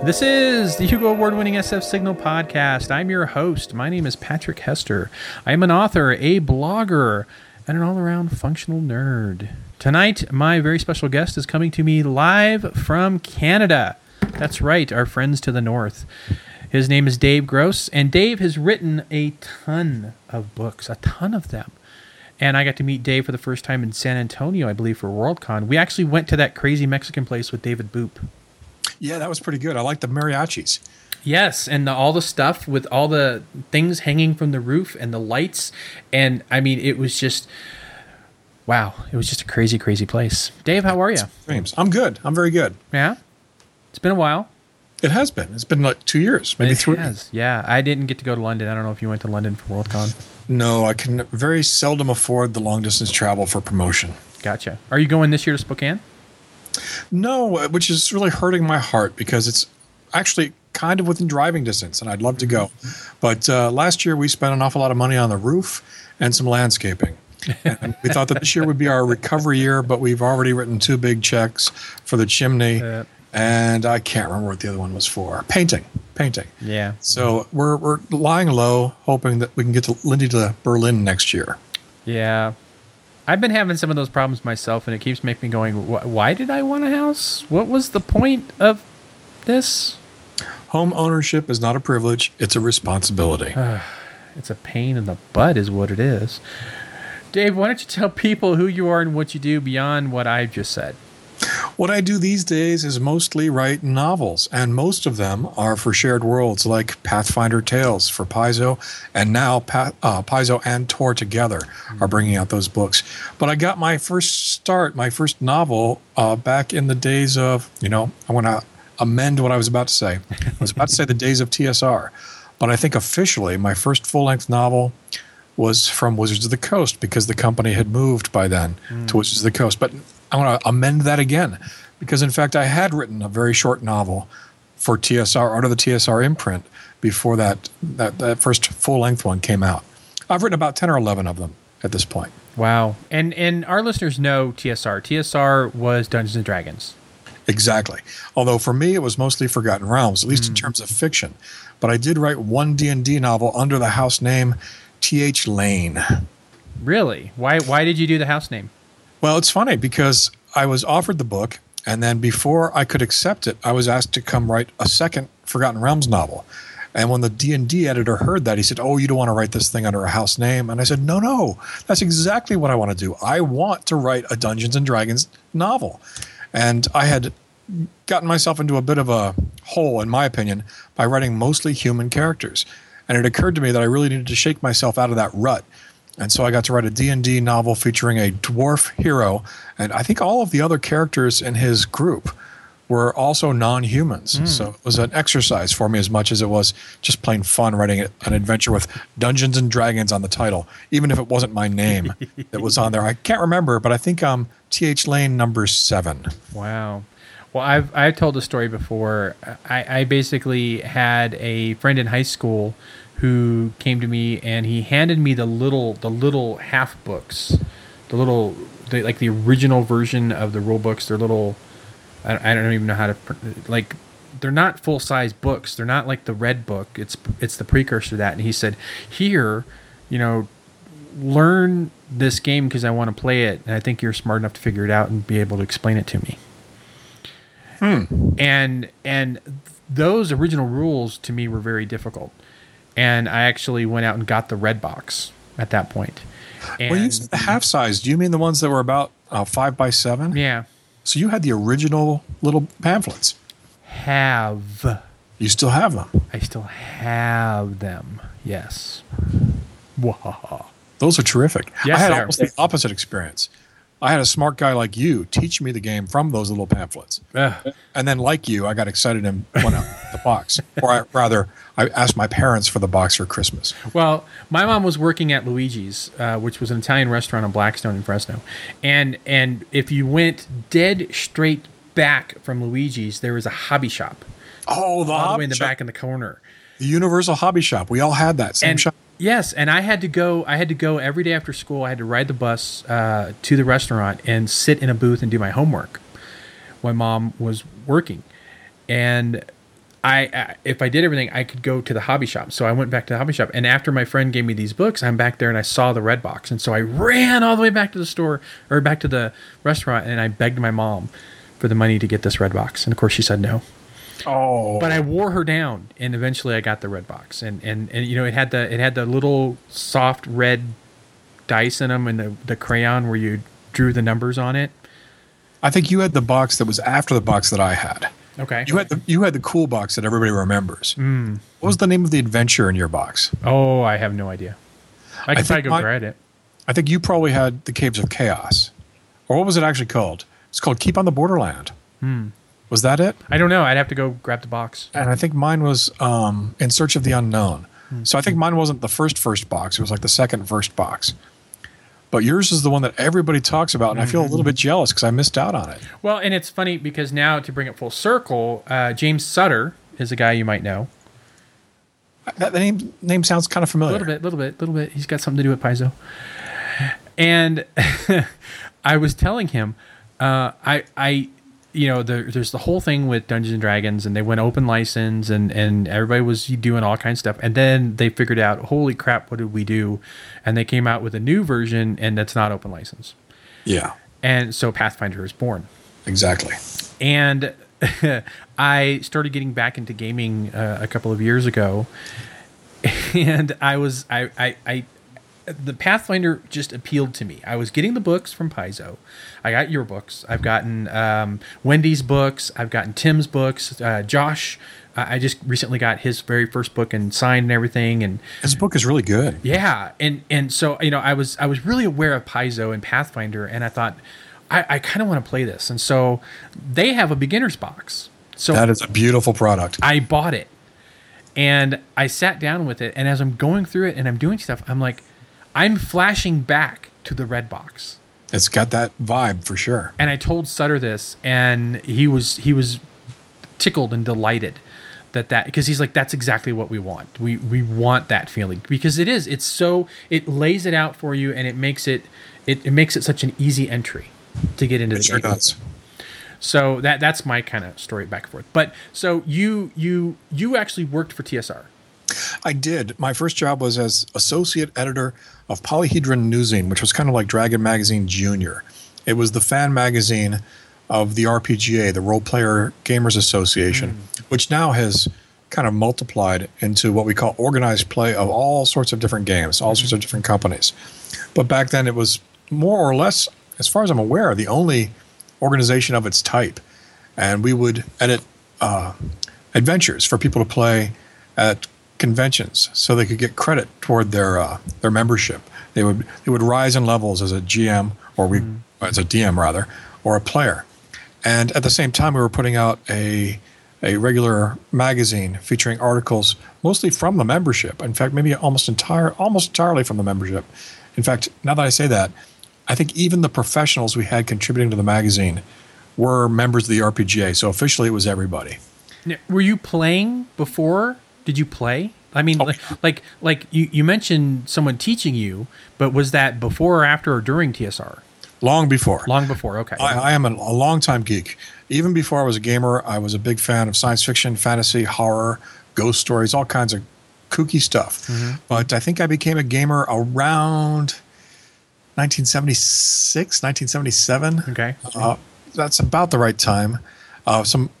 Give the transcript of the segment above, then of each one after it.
This is the Hugo Award-winning SF Signal podcast. I'm your host. My name is Patrick Hester. I am an author, a blogger, and an all-around functional nerd. Tonight, my very special guest is coming to me live from Canada. That's right, our friends to the north. His name is Dave Gross, and Dave has written a ton of books, a ton of them. And I got to meet Dave for the first time in San Antonio, I believe, for Worldcon. We actually went to that crazy Mexican place with David Boop. Yeah, that was pretty good. I like the mariachis. Yes, and all the stuff with all the things hanging from the roof and the lights. And, I mean, it was just, wow. It was just a crazy, crazy place. Dave, how are you? Dreams. I'm good. I'm very good. Yeah? It's been a while. It has been. It's been like 2 years, maybe 3. It has, yeah. I didn't get to go to London. I don't know if you went to London for Worldcon. No, I can very seldom afford the long-distance travel for promotion. Gotcha. Are you going this year to Spokane? No, which is really hurting my heart because it's actually kind of within driving distance, and I'd love to go. But last year we spent an awful lot of money on the roof and some landscaping. And we thought that this year would be our recovery year, but we've already written 2 big checks for the chimney, and I can't remember what the other one was for. Painting. Yeah. So we're lying low, hoping that we can get Lindy to Berlin next year. Yeah. I've been having some of those problems myself, and it keeps making me going, why did I want a house? What was the point of this? Home ownership is not a privilege. It's a responsibility. It's a pain in the butt is what it is. Dave, why don't you tell people who you are and what you do beyond what I just said? What I do these days is mostly write novels, and most of them are for shared worlds like Pathfinder Tales for Paizo, and now Paizo and Tor together are bringing out those books. But I got my first novel back in the days of, I want to amend what I was about to say. I was about to say the days of TSR, but I think officially my first full-length novel was from Wizards of the Coast because the company had moved by then to Wizards of the Coast. But I want to amend that again because, in fact, I had written a very short novel for TSR under the TSR imprint before that first full-length one came out. I've written about 10 or 11 of them at this point. Wow. And our listeners know TSR. TSR was Dungeons & Dragons. Exactly. Although for me, it was mostly Forgotten Realms, at least in terms of fiction. But I did write one D&D novel under the house name T.H. Lane. Really? Why did you do the house name? Well, it's funny because I was offered the book, and then before I could accept it, I was asked to come write a second Forgotten Realms novel. And when the D&D editor heard that, he said, "Oh, you don't want to write this thing under a house name?" And I said, No, that's exactly what I want to do. I want to write a Dungeons & Dragons novel. And I had gotten myself into a bit of a hole, in my opinion, by writing mostly human characters. And it occurred to me that I really needed to shake myself out of that rut. And so I got to write a D&D novel featuring a dwarf hero. And I think all of the other characters in his group were also non-humans. So it was an exercise for me as much as it was just plain fun writing an adventure with Dungeons & Dragons on the title, even if it wasn't my name that was on there. I can't remember, but I think T.H. Lane number 7. Wow. Well, I've told the story before. I basically had a friend in high school who came to me and he handed me the little half books, like the original version of the rule books. They're little. I don't even know how to like. They're not full size books. They're not like the red book. It's the precursor to that. And he said, "Here, learn this game because I want to play it, and I think you're smart enough to figure it out and be able to explain it to me." And those original rules to me were very difficult. And I actually went out and got the red box at that point. And when you said the half size, do you mean the ones that were about 5 by 7? Yeah. So you had the original little pamphlets. You still have them? I still have them. Yes. Wahaha. Those are terrific. Yes, I had they are. almost the opposite experience. I had a smart guy like you teach me the game from those little pamphlets. And then like you, I got excited and went out the box. Or I asked my parents for the box for Christmas. Well, my mom was working at Luigi's, which was an Italian restaurant on Blackstone in Fresno. And if you went dead straight back from Luigi's, there was a hobby shop. Oh, all the way in the back in the corner. The Universal Hobby Shop. We all had that same shop. Yes, and I had to go every day after school. I had to ride the bus to the restaurant and sit in a booth and do my homework when Mom was working. And if I did everything, I could go to the hobby shop. So I went back to the hobby shop, and after my friend gave me these books, I'm back there and I saw the red box, and so I ran all the way back to the store or back to the restaurant, and I begged my mom for the money to get this red box, and of course she said no. Oh, But I wore her down, and eventually I got the red box, and you know, it had the little soft red dice in them, and the crayon where you drew the numbers on it. I think you had the box that was after the box that I had. Okay. You had the cool box that everybody remembers. What was the name of the adventure in your box? Oh, I have no idea. I could probably go grab it. I think you probably had the Caves of Chaos. Or what was it actually called? It's called Keep on the Borderland. Was that it? I don't know. I'd have to go grab the box. And I think mine was In Search of the Unknown. So I think mine wasn't the first box. It was like the second first box. But yours is the one that everybody talks about, and I feel a little bit jealous because I missed out on it. Well, and it's funny because now, to bring it full circle, James Sutter is a guy you might know. That name sounds kind of familiar. A little bit. He's got something to do with Paizo. And I was telling him, there's the whole thing with Dungeons and Dragons, and they went open license, and everybody was doing all kinds of stuff. And then they figured out, holy crap, what did we do? And they came out with a new version, and that's not open license. Yeah. And so Pathfinder is born. Exactly. And I started getting back into gaming a couple of years ago, and the Pathfinder just appealed to me. I was getting the books from Paizo. I got your books. I've gotten Wendy's books. I've gotten Tim's books. Josh, I just recently got his very first book and signed and everything. And his book is really good. Yeah, and so I was really aware of Paizo and Pathfinder, and I thought I kind of want to play this. And so they have a beginner's box. So that is a beautiful product. I bought it, and I sat down with it. And as I'm going through it and I'm doing stuff, I'm like, I'm flashing back to the red box. It's got that vibe for sure. And I told Sutter this, and he was tickled and delighted that because he's like, that's exactly what we want. We want that feeling because it lays it out for you, and it makes it such an easy entry to get into the game. It sure does. So that's my kind of story back and forth. But so you actually worked for TSR. I did. My first job was as associate editor of Polyhedron Newsine, which was kind of like Dragon Magazine Junior. It was the fan magazine of the RPGA, the Role Player Gamers Association, which now has kind of multiplied into what we call organized play of all sorts of different games, all sorts of different companies. But back then it was more or less, as far as I'm aware, the only organization of its type. And we would edit adventures for people to play at conventions so they could get credit toward their membership. They would rise in levels as a GM as a DM rather, or a player. And at the same time, we were putting out a regular magazine featuring articles mostly from the membership. In fact, maybe almost entirely from the membership. In fact, now that I say that, I think even the professionals we had contributing to the magazine were members of the RPGA. So officially, it was everybody. Now, were you playing before? Did you play? I mean, like you mentioned someone teaching you, but was that before or after or during TSR? Long before. Long before, okay. I am a long-time geek. Even before I was a gamer, I was a big fan of science fiction, fantasy, horror, ghost stories, all kinds of kooky stuff. But I think I became a gamer around 1976, 1977. Okay. That's about the right time. A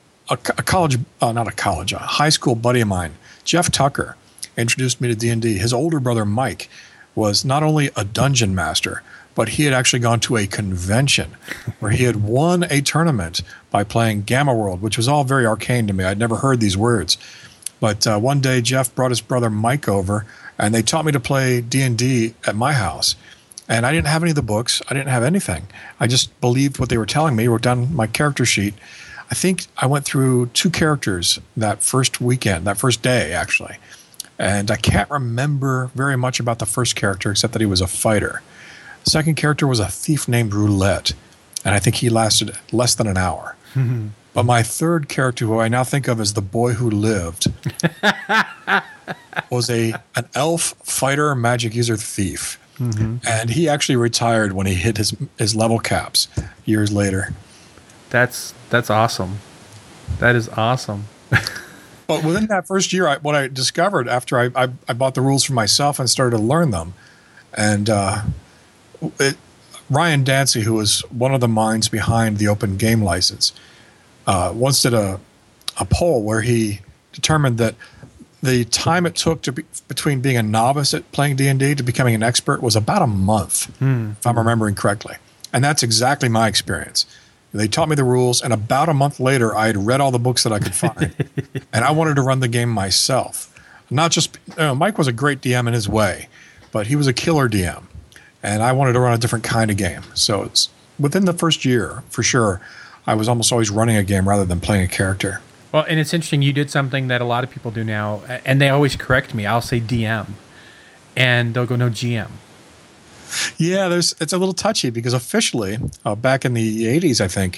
high school buddy of mine, Jeff Tucker, introduced me to D&D. His older brother, Mike, was not only a dungeon master, but he had actually gone to a convention where he had won a tournament by playing Gamma World, which was all very arcane to me. I'd never heard these words. But one day, Jeff brought his brother Mike over, and they taught me to play D&D at my house. And I didn't have any of the books. I didn't have anything. I just believed what they were telling me, wrote down my character sheet. I think I went through 2 characters that first day, actually. And I can't remember very much about the first character except that he was a fighter. The second character was a thief named Roulette, and I think he lasted less than an hour. But my third character, who I now think of as the boy who lived, was an elf fighter, magic user thief. And he actually retired when he hit his level caps years later. That's awesome. That is awesome. But within that first year, what I discovered after I bought the rules for myself and started to learn them, and Ryan Dancy, who was one of the minds behind the open game license, once did a poll where he determined that the time it took between being a novice at playing D&D to becoming an expert was about a month, if I'm remembering correctly. And that's exactly my experience. They taught me the rules, and about a month later, I had read all the books that I could find, and I wanted to run the game myself. Not just Mike was a great DM in his way, but he was a killer DM, and I wanted to run a different kind of game. So it's within the first year, for sure, I was almost always running a game rather than playing a character. Well, and it's interesting. You did something that a lot of people do now, and they always correct me. I'll say DM, and they'll go, no, GM. Yeah, it's a little touchy because officially, back in the 80s, I think,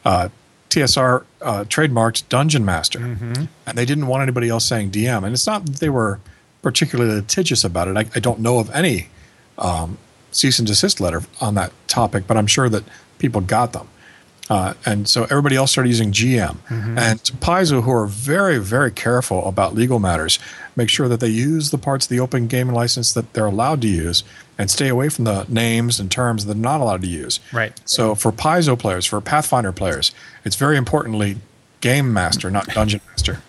TSR trademarked Dungeon Master, and they didn't want anybody else saying DM. And it's not that they were particularly litigious about it. I don't know of any cease and desist letter on that topic, but I'm sure that people got them. And so everybody else started using GM. And Paizo, who are very, very careful about legal matters, make sure that they use the parts of the open game license that they're allowed to use and stay away from the names and terms they're not allowed to use. Right. So for Paizo players, for Pathfinder players, it's very importantly Game Master, not Dungeon Master.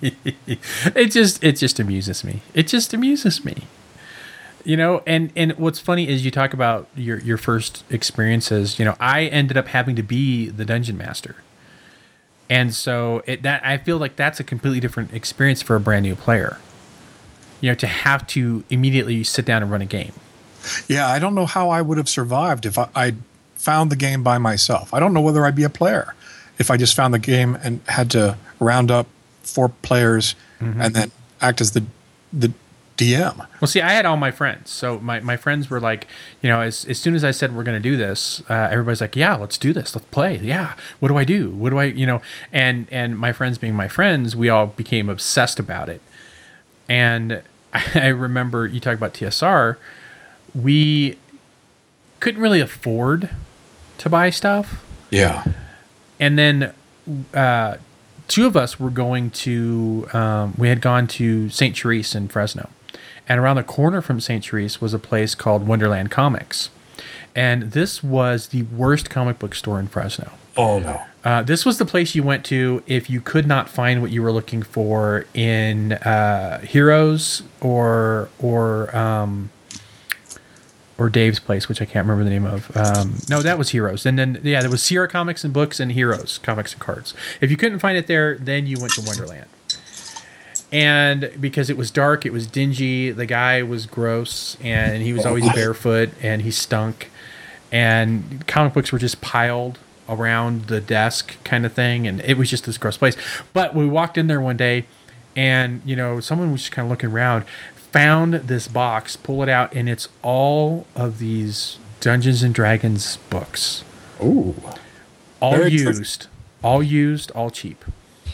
It just amuses me. It just amuses me. You know, and what's funny is you talk about your first experiences. You know, I ended up having to be the dungeon master, and so I feel like that's a completely different experience for a brand new player. You know, to have to immediately sit down and run a game. Yeah, I don't know how I would have survived if I found the game by myself. I don't know whether I'd be a player if I just found the game and had to round up 4 players and then act as the DM. Well, see, I had all my friends. So my friends were like, you know, as soon as I said we're going to do this, everybody's like, yeah, let's do this. Let's play. Yeah. What do I do? What do I, you know, and my friends being my friends, we all became obsessed about it. And I remember you talk about TSR, we couldn't really afford to buy stuff. Yeah. And then 2 of us were going to, we had gone to St. Therese in Fresno. And around the corner from St. Therese was a place called Wonderland Comics. And this was the worst comic book store in Fresno. Oh, no. This was the place you went to if you could not find what you were looking for in Heroes or Dave's place, which I can't remember the name of. No, that was Heroes. And then, yeah, there was Sierra Comics and Books and Heroes, Comics and Cards. If you couldn't find it there, then you went to Wonderland. And because it was dark, it was dingy, the guy was gross, and he was always barefoot, and he stunk. And comic books were just piled around the desk kind of thing, and it was just this gross place. But we walked in there one day, and, you know, someone was just kind of looking around, found this box, pull it out, and it's all of these Dungeons and Dragons books. Ooh. All used, all cheap.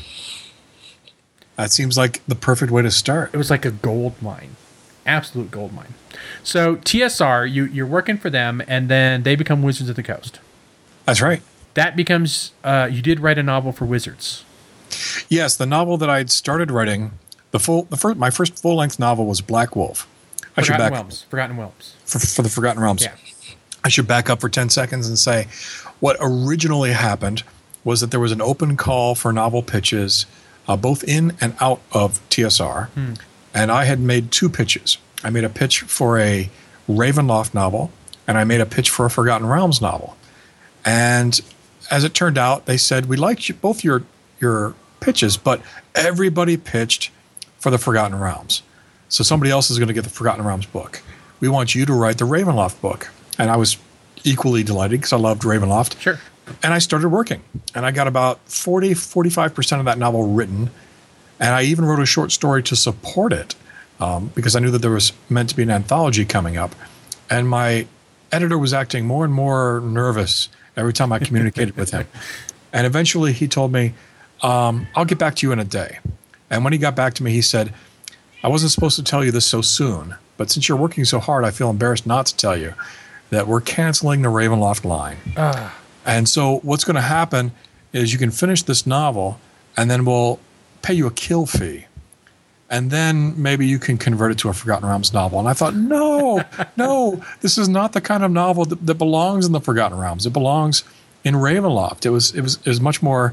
That seems like the perfect way to start. It was like a gold mine, absolute gold mine. So TSR, you're working for them, and then they become Wizards of the Coast. That's right. That becomes, you did write a novel for Wizards. Yes, the novel that I'd started writing, my first full-length novel was Black Wolf. Forgotten Realms. For the Forgotten Realms. Yeah. I should back up for 10 seconds and say what originally happened was that there was an open call for novel pitches, both in and out of TSR. And I had made 2 pitches. I made a pitch for a Ravenloft novel, and I made a pitch for a Forgotten Realms novel. And as it turned out, they said, we liked both your pitches, but everybody pitched for the Forgotten Realms. So somebody else is going to get the Forgotten Realms book. We want you to write the Ravenloft book. And I was equally delighted because I loved Ravenloft. Sure. And I started working. And I got about 45% of that novel written. And I even wrote a short story to support it because I knew that there was meant to be an anthology coming up. And my editor was acting more and more nervous every time I communicated with him. And eventually he told me, I'll get back to you in a day. And when he got back to me, he said, I wasn't supposed to tell you this so soon, but since you're working so hard, I feel embarrassed not to tell you that we're canceling the Ravenloft line. And so what's going to happen is you can finish this novel, and then we'll pay you a kill fee. And then maybe you can convert it to a Forgotten Realms novel. And I thought, no, this is not the kind of novel that belongs in the Forgotten Realms. It belongs in Ravenloft. It was much more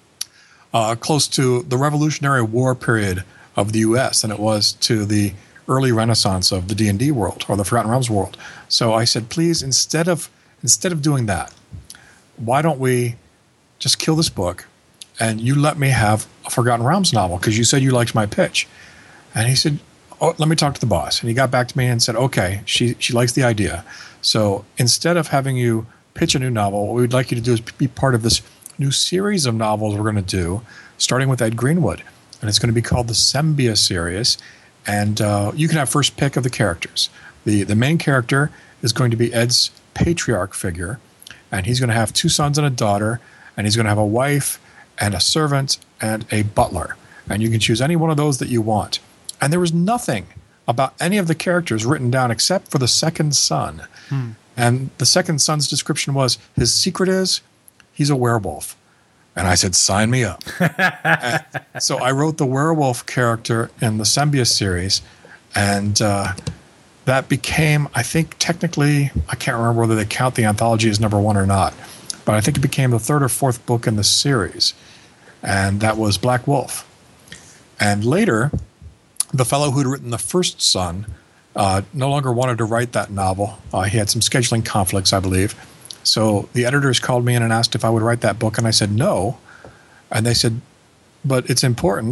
close to the Revolutionary War period of the U.S. than it was to the early Renaissance of the D&D world or the Forgotten Realms world. So I said, please, instead of doing that, why don't we just kill this book and you let me have a Forgotten Realms novel because you said you liked my pitch. And he said, oh, let me talk to the boss. And he got back to me and said, okay, she likes the idea. So instead of having you pitch a new novel, what we'd like you to do is be part of this new series of novels we're going to do, starting with Ed Greenwood. And it's going to be called the Sembia series. And you can have first pick of the characters. The main character is going to be Ed's patriarch figure. And he's going to have 2 sons and a daughter. And he's going to have a wife and a servant and a butler. And you can choose any one of those that you want. And there was nothing about any of the characters written down except for the second son. And the second son's description was, his secret is he's a werewolf. And I said, sign me up. So I wrote the werewolf character in the Sembia series. And that became, I think technically, I can't remember whether they count the anthology as number 1 or not. But I think it became the 3rd or 4th book in the series. And that was Black Wolf. And later, the fellow who'd written the first son no longer wanted to write that novel. He had some scheduling conflicts, I believe. So the editors called me in and asked if I would write that book. And I said, no. And they said, but it's important.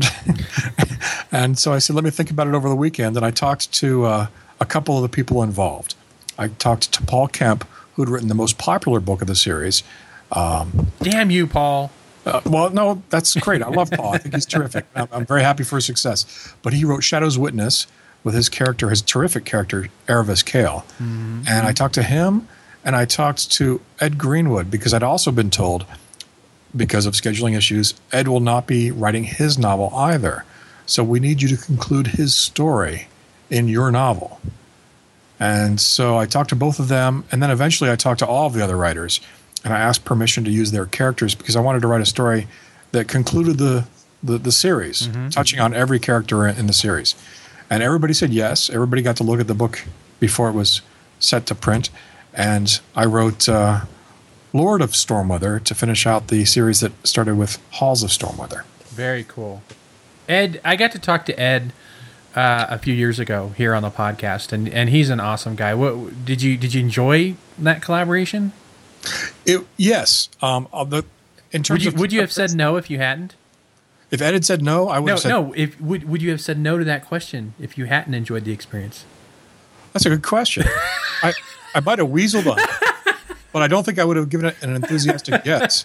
And so I said, let me think about it over the weekend. And I talked to a couple of the people involved. I talked to Paul Kemp, who'd written the most popular book of the series. Damn you, Paul. Well, no, that's great. I love Paul. I think he's terrific. I'm very happy for his success. But he wrote Shadow's Witness with his character, his terrific character, Erebus Kale. Mm-hmm. And I talked to him, and I talked to Ed Greenwood, because I'd also been told, because of scheduling issues, Ed will not be writing his novel either. So we need you to conclude his story in your novel. And so I talked to both of them, and then eventually I talked to all of the other writers. And I asked permission to use their characters because I wanted to write a story that concluded the series, touching on every character in the series. And everybody said yes. Everybody got to look at the book before it was set to print. And I wrote Lord of Stormweather to finish out the series that started with Halls of Stormweather. Very cool. Ed, I got to talk to Ed a few years ago here on the podcast, and he's an awesome guy. What did you enjoy that collaboration? Yes. In terms would you have said no if you hadn't? If Ed had said no, I would have said no. If would you have said no to that question if you hadn't enjoyed the experience? That's a good question. I might have weaseled on it, but I don't think I would have given it an enthusiastic yes.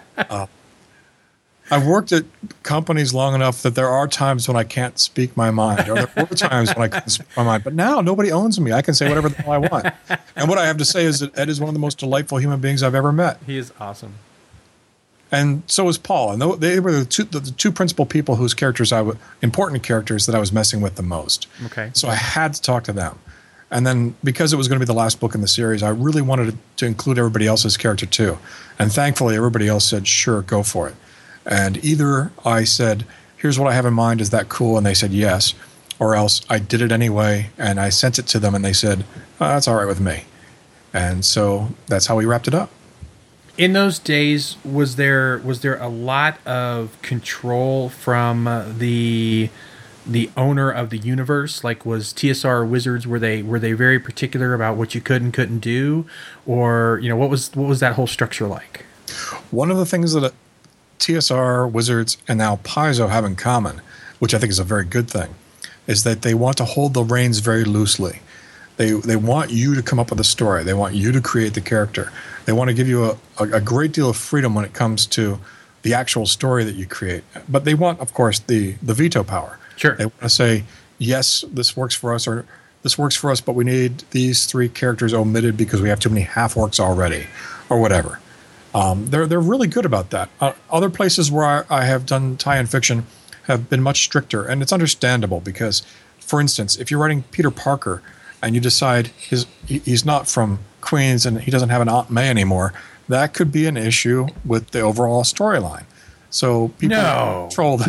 I've worked at companies long enough that there are times when I can't speak my mind, or there were times when I couldn't speak my mind. But now nobody owns me. I can say whatever the hell I want. And what I have to say is that Ed is one of the most delightful human beings I've ever met. He is awesome. And so is Paul. And they were the two principal people whose characters important characters that I was messing with the most. Okay. So I had to talk to them. And then because it was going to be the last book in the series, I really wanted to include everybody else's character too. And thankfully, everybody else said, sure, go for it. And either I said, here's what I have in mind, is that cool? And they said yes. Or else I did it anyway, and I sent it to them, and they said, oh, that's all right with me. And so that's how we wrapped it up. In those days, was there a lot of control from the owner of the universe? Like, was TSR Wizards, were they very particular about what you could and couldn't do? Or, what was that whole structure like? One of the things that TSR, Wizards, and now Paizo have in common, which I think is a very good thing, is that they want to hold the reins very loosely. They want you to come up with a story. They want you to create the character. They want to give you a great deal of freedom when it comes to the actual story that you create. But they want, of course, the veto power. Sure. They want to say, yes, this works for us, or this works for us, but we need these 3 characters omitted because we have too many half-orcs already, or whatever. They're really good about that. Other places where I have done tie-in fiction have been much stricter, and it's understandable because, for instance, if you're writing Peter Parker and you decide he's not from Queens and he doesn't have an Aunt May anymore, that could be an issue with the overall storyline. So people control that.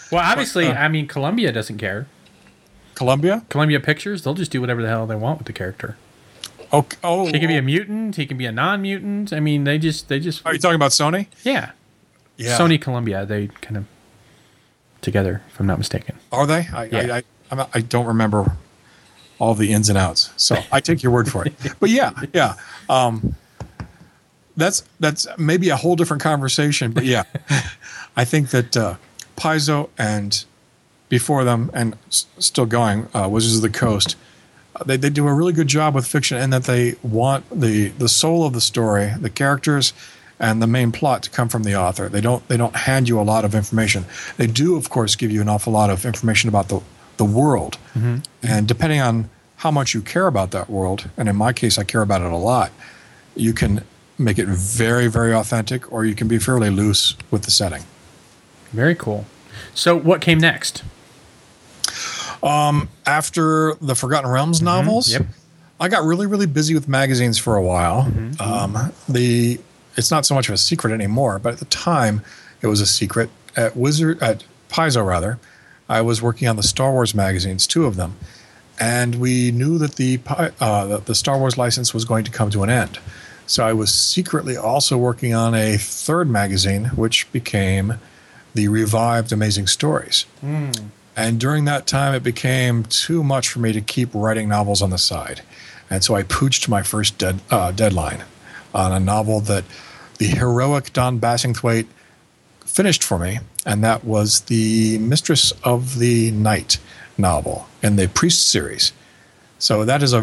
Well, obviously, I mean, Columbia doesn't care. Columbia? Columbia Pictures, they'll just do whatever the hell they want with the character. Oh, He can be a mutant. He can be a non-mutant. I mean, they just. Are you talking about Sony? Yeah. Yeah. Sony Columbia, they kind of together, if I'm not mistaken. Are they? I don't remember all the ins and outs, so I take your word for it. But yeah. That's maybe a whole different conversation. But yeah, I think that Paizo and before them and still going, Wizards of the Coast, they do a really good job with fiction in that they want the soul of the story, the characters, and the main plot to come from the author. They don't hand you a lot of information. They do, of course, give you an awful lot of information about the world. Mm-hmm. And depending on how much you care about that world, and in my case, I care about it a lot, you can make it very, very authentic, or you can be fairly loose with the setting. Very cool. So what came next? After the Forgotten Realms novels, Yep. I got really, really busy with magazines for a while. Mm-hmm. It's not so much of a secret anymore, but at the time, it was a secret. At Paizo, I was working on the Star Wars magazines, 2 of them, and we knew that the Star Wars license was going to come to an end. So I was secretly also working on a 3rd magazine, which became the revived Amazing Stories. And during that time, it became too much for me to keep writing novels on the side. And so I pooched my first deadline on a novel that the heroic Don Bassingthwaighte finished for me, and that was the Mistress of the Night novel in the Priest series. So that is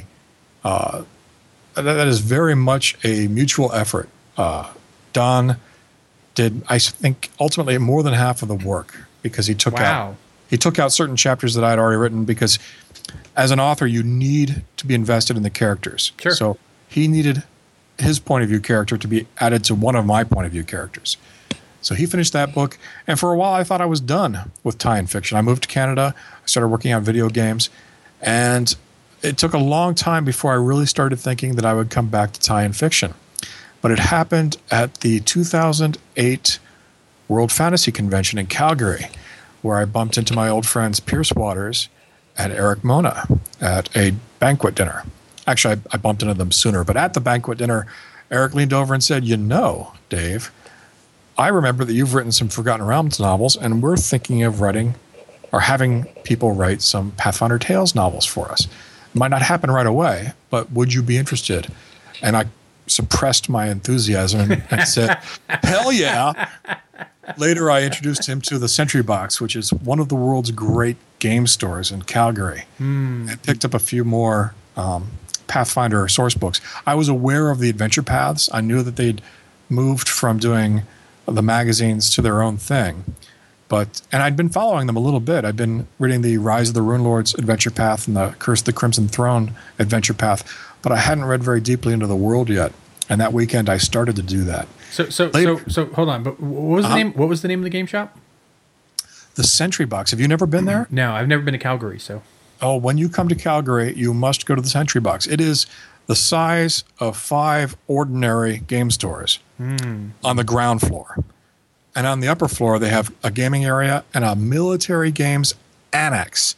that is very much a mutual effort. Don did, I think, ultimately more than half of the work because he took out certain chapters that I had already written, because as an author, you need to be invested in the characters. Sure. So he needed his point of view character to be added to one of my point of view characters. So he finished that book, and for a while I thought I was done with tie-in fiction. I moved to Canada, I started working on video games, and it took a long time before I really started thinking that I would come back to tie-in fiction. But it happened at the 2008 World Fantasy Convention in Calgary, where I bumped into my old friends Pierce Waters and Eric Mona at a banquet dinner. Actually, I bumped into them sooner, but at the banquet dinner, Eric leaned over and said, Dave, I remember that you've written some Forgotten Realms novels, and we're thinking of writing or having people write some Pathfinder Tales novels for us. It might not happen right away, but would you be interested? And I suppressed my enthusiasm and said, hell yeah. Later, I introduced him to the Sentry Box, which is one of the world's great game stores in Calgary, and picked up a few more Pathfinder source books. I was aware of the adventure paths. I knew that they'd moved from doing the magazines to their own thing. And I'd been following them a little bit. I'd been reading the Rise of the Runelords adventure path and the Curse of the Crimson Throne adventure path, but I hadn't read very deeply into the world yet. And that weekend, I started to do that. So hold on. But what was the name? What was the name of the game shop? The Sentry Box. Have you never been there? No, I've never been to Calgary. So, when you come to Calgary, you must go to the Sentry Box. It is the size of 5 ordinary game stores on the ground floor. And on the upper floor, they have a gaming area and a military games annex.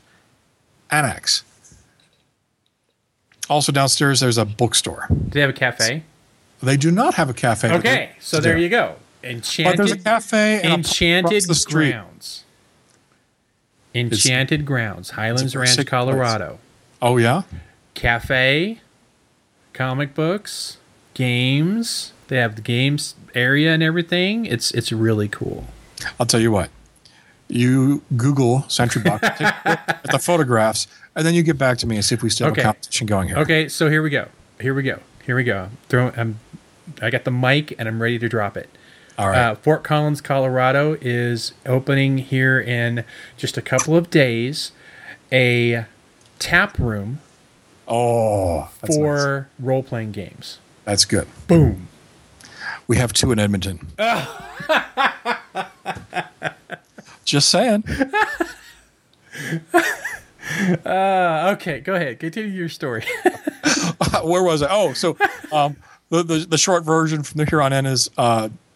Also downstairs, there's a bookstore. Do they have a cafe? They do not have a cafe. Okay, so there you go. But there's a cafe and Enchanted the street. Grounds. Enchanted Grounds, Highlands Ranch, Colorado. Oh, yeah? Cafe, comic books, games. They have the games area and everything. It's really cool. I'll tell you what. You Google Sentry Box, take a look at the photographs, and then you get back to me and see if we still have a competition going here. Okay, so here we go. I got the mic and I'm ready to drop it. All right. Fort Collins, Colorado is opening here in just a couple of days a tap room for nice. role-playing games. That's good. Boom. We have 2 in Edmonton. Just saying. Okay, go ahead. Continue your story. Where was I? Oh, so the short version from here on in is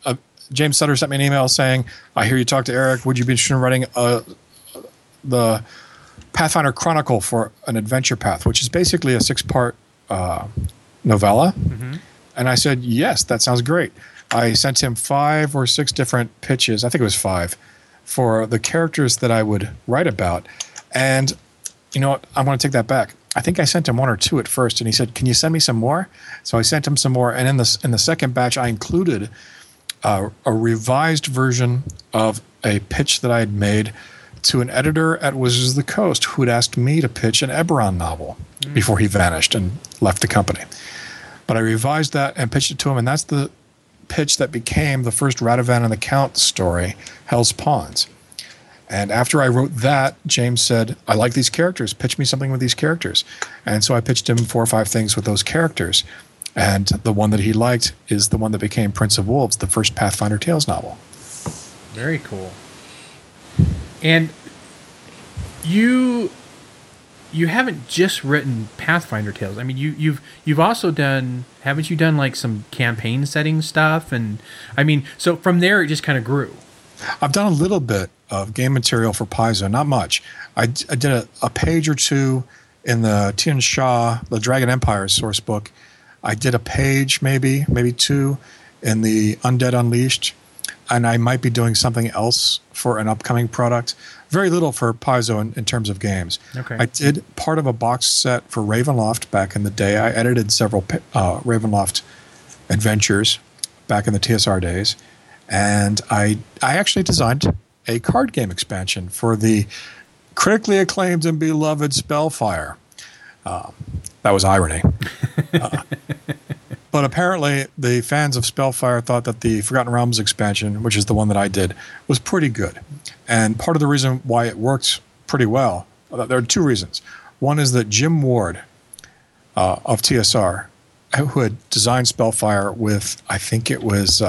James Sutter sent me an email saying, I hear you talked to Eric. Would you be interested in writing the Pathfinder Chronicle for an adventure path, which is basically a 6-part novella? Mm-hmm. And I said, yes, that sounds great. I sent him 5 or 6 different pitches. I think it was 5 for the characters that I would write about. And you know what? I want to take that back. I think I sent him 1 or 2 at first, and he said, can you send me some more? So I sent him some more. And in the second batch, I included a revised version of a pitch that I had made to an editor at Wizards of the Coast who had asked me to pitch an Eberron novel before he vanished and left the company. But I revised that and pitched it to him, and that's the pitch that became the first Radovan and the Count story, Hell's Pawns. And after I wrote that, James said, I like these characters. Pitch me something with these characters. And so I pitched him 4 or 5 things with those characters. And the one that he liked is the one that became Prince of Wolves, the first Pathfinder Tales novel. Very cool. And you haven't just written Pathfinder Tales. I mean, you've also done, haven't you done like some campaign setting stuff? And I mean, so from there it just kind of grew. I've done a little bit of game material for Paizo, not much. I did a page or 2 in the Tian Sha, the Dragon Empire source book. I did a page, maybe 2 in the Undead Unleashed, and I might be doing something else for an upcoming product. Very little for Paizo in terms of games. Okay. I did part of a box set for Ravenloft back in the day. I edited several Ravenloft adventures back in the TSR days. And I actually designed a card game expansion for the critically acclaimed and beloved Spellfire. That was irony. But apparently the fans of Spellfire thought that the Forgotten Realms expansion, which is the one that I did, was pretty good. And part of the reason why it works pretty well, there are 2 reasons. One is that Jim Ward of TSR, who had designed Spellfire with, I think it was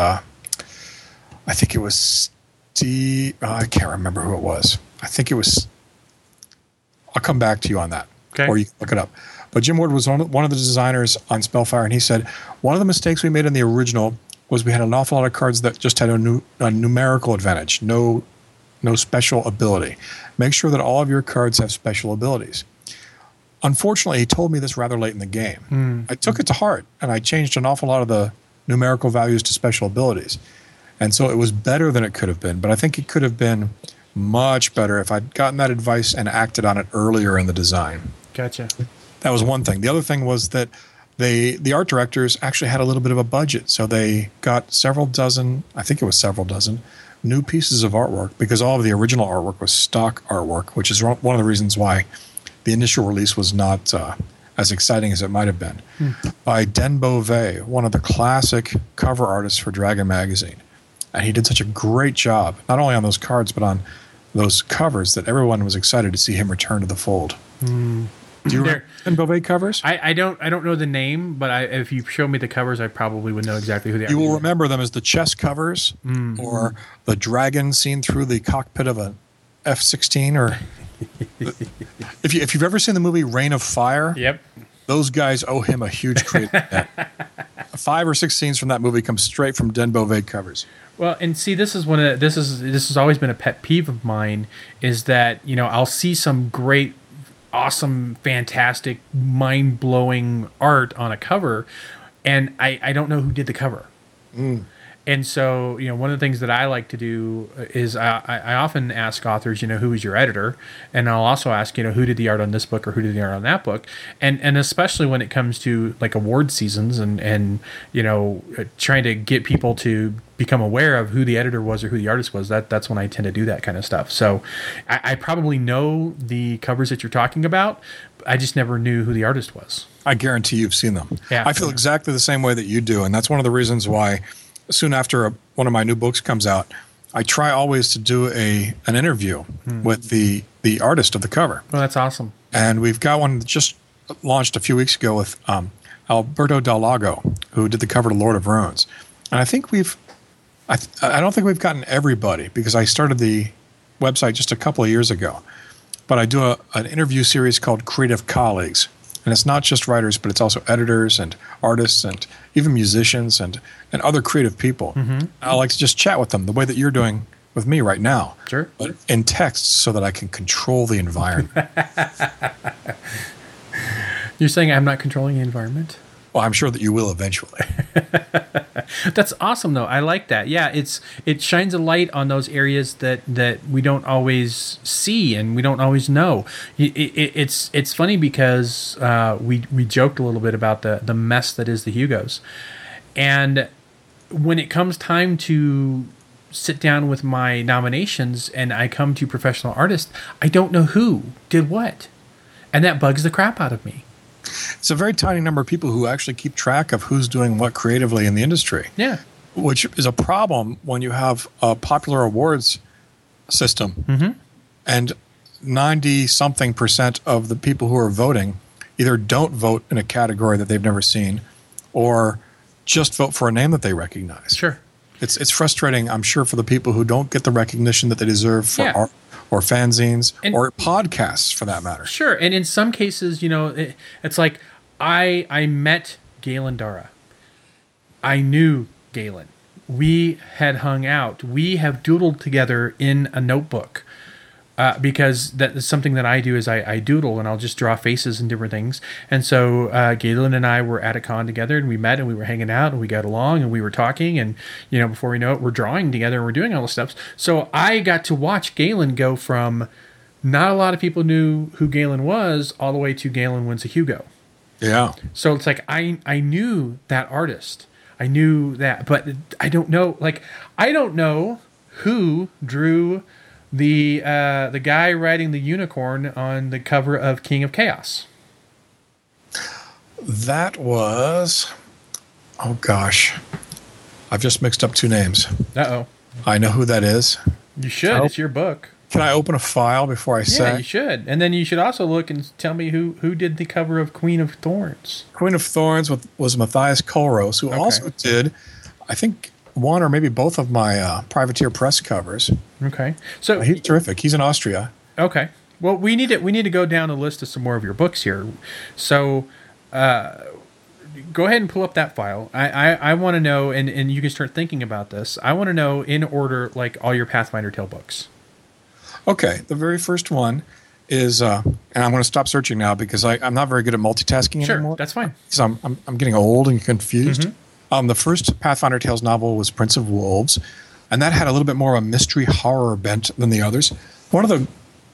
Steve. I can't remember who it was. I think it was. I'll come back to you on that, okay. Or you can look it up. But Jim Ward was one of the designers on Spellfire, and he said one of the mistakes we made in the original was we had an awful lot of cards that just had a numerical advantage, no special ability. Make sure that all of your cards have special abilities. Unfortunately, he told me this rather late in the game. I took it to heart, and I changed an awful lot of the numerical values to special abilities. And so it was better than it could have been. But I think it could have been much better if I'd gotten that advice and acted on it earlier in the design. Gotcha. That was one thing. The other thing was that the art directors actually had a little bit of a budget. So they got several dozen new pieces of artwork, because all of the original artwork was stock artwork, which is one of the reasons why the initial release was not as exciting as it might have been, by Den Beauvais, one of the classic cover artists for Dragon Magazine. And he did such a great job, not only on those cards, but on those covers, that everyone was excited to see him return to the fold. Do you remember Den Beauvais covers? I don't know the name, but if you show me the covers, I probably would know exactly who they are. You will remember them as the chess covers, or the dragon seen through the cockpit of an F-16, or if you've ever seen the movie Reign of Fire, yep, those guys owe him a huge credit. 5 or 6 scenes from that movie come straight from Den Beauvais covers. Well, and see, this has always been a pet peeve of mine, is that, you know, I'll see some great, awesome, fantastic, mind-blowing art on a cover, and I don't know who did the cover. And so, you know, one of the things that I like to do is I often ask authors, you know, who is your editor? And I'll also ask, you know, who did the art on this book or who did the art on that book? And especially when it comes to like award seasons and you know, trying to get people to become aware of who the editor was or who the artist was, that's when I tend to do that kind of stuff. So I probably know the covers that you're talking about. I just never knew who the artist was. I guarantee you've seen them. Yeah. I feel exactly the same way that you do. And that's one of the reasons why soon after one of my new books comes out, I try always to do an interview with the artist of the cover. Well, that's awesome. And we've got one that just launched a few weeks ago with Alberto Del Lago, who did the cover to Lord of Runes. And I think I don't think we've gotten everybody, because I started the website just a couple of years ago. But I do an interview series called Creative Colleagues, And it's not just writers, but it's also editors and artists and even musicians and other creative people. I like to just chat with them the way that you're doing with me right now. Sure. But in text so that I can control the environment. You're saying I'm not controlling the environment? Well, I'm sure that you will eventually. That's awesome, though. I like that. Yeah, it shines a light on those areas that we don't always see and we don't always know. It's funny because we joked a little bit about the mess that is the Hugos, and when it comes time to sit down with my nominations and I come to professional artists, I don't know who did what, and that bugs the crap out of me. It's a very tiny number of people who actually keep track of who's doing what creatively in the industry. Yeah. Which is a problem when you have a popular awards system and 90-something% of the people who are voting either don't vote in a category that they've never seen or just vote for a name that they recognize. Sure. It's frustrating, I'm sure, for the people who don't get the recognition that they deserve for art or fanzines or podcasts, for that matter. Sure, and in some cases, it's like I met Galen Dara. I knew Galen. We had hung out. We have doodled together in a notebook because that is something that I do is I doodle and I'll just draw faces and different things. And so Galen and I were at a con together and we met and we were hanging out and we got along and we were talking and, before we know it, we're drawing together and we're doing all this stuff. So I got to watch Galen go from not a lot of people knew who Galen was all the way to Galen wins a Hugo. Yeah. So it's like I knew that artist. I knew that, but I don't know. Like I don't know who drew the guy riding the unicorn on the cover of King of Chaos. That was, oh gosh, I've just mixed up two names. Uh-oh. I know who that is. You should. It's your book. Can I open a file before I say? Yeah, you should. And then you should also look and tell me who did the cover of Queen of Thorns. Queen of Thorns was Matthias Kollross, who also did, I think, one or maybe both of my Privateer Press covers. Okay. So he's terrific. He's in Austria. Okay. Well, we need to go down a list of some more of your books here. So go ahead and pull up that file. I want to know, and you can start thinking about this. I want to know in order, like all your Pathfinder Tale books. Okay. The very first one is, and I'm going to stop searching now because I'm not very good at multitasking anymore. Sure, that's fine. So I'm getting old and confused. The first Pathfinder Tales novel was Prince of Wolves, and that had a little bit more of a mystery horror bent than the others. One of the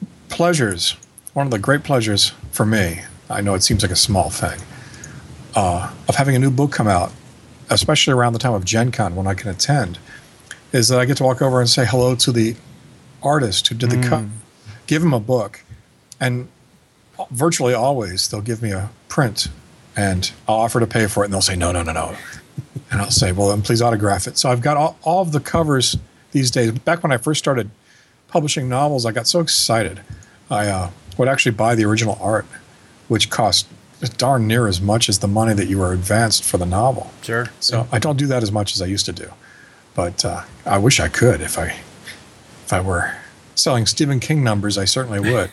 great pleasures for me, I know it seems like a small thing, of having a new book come out, especially around the time of Gen Con when I can attend, is that I get to walk over and say hello to the artist who did the cover, give him a book, and virtually always they'll give me a print, and I'll offer to pay for it, and they'll say, no. And I'll say, well, then please autograph it. So I've got all of the covers these days. Back when I first started publishing novels, I got so excited. I would actually buy the original art, which cost darn near as much as the money that you were advanced for the novel. Sure. So I don't do that as much as I used to do. But I wish I could. If I were selling Stephen King numbers, I certainly would.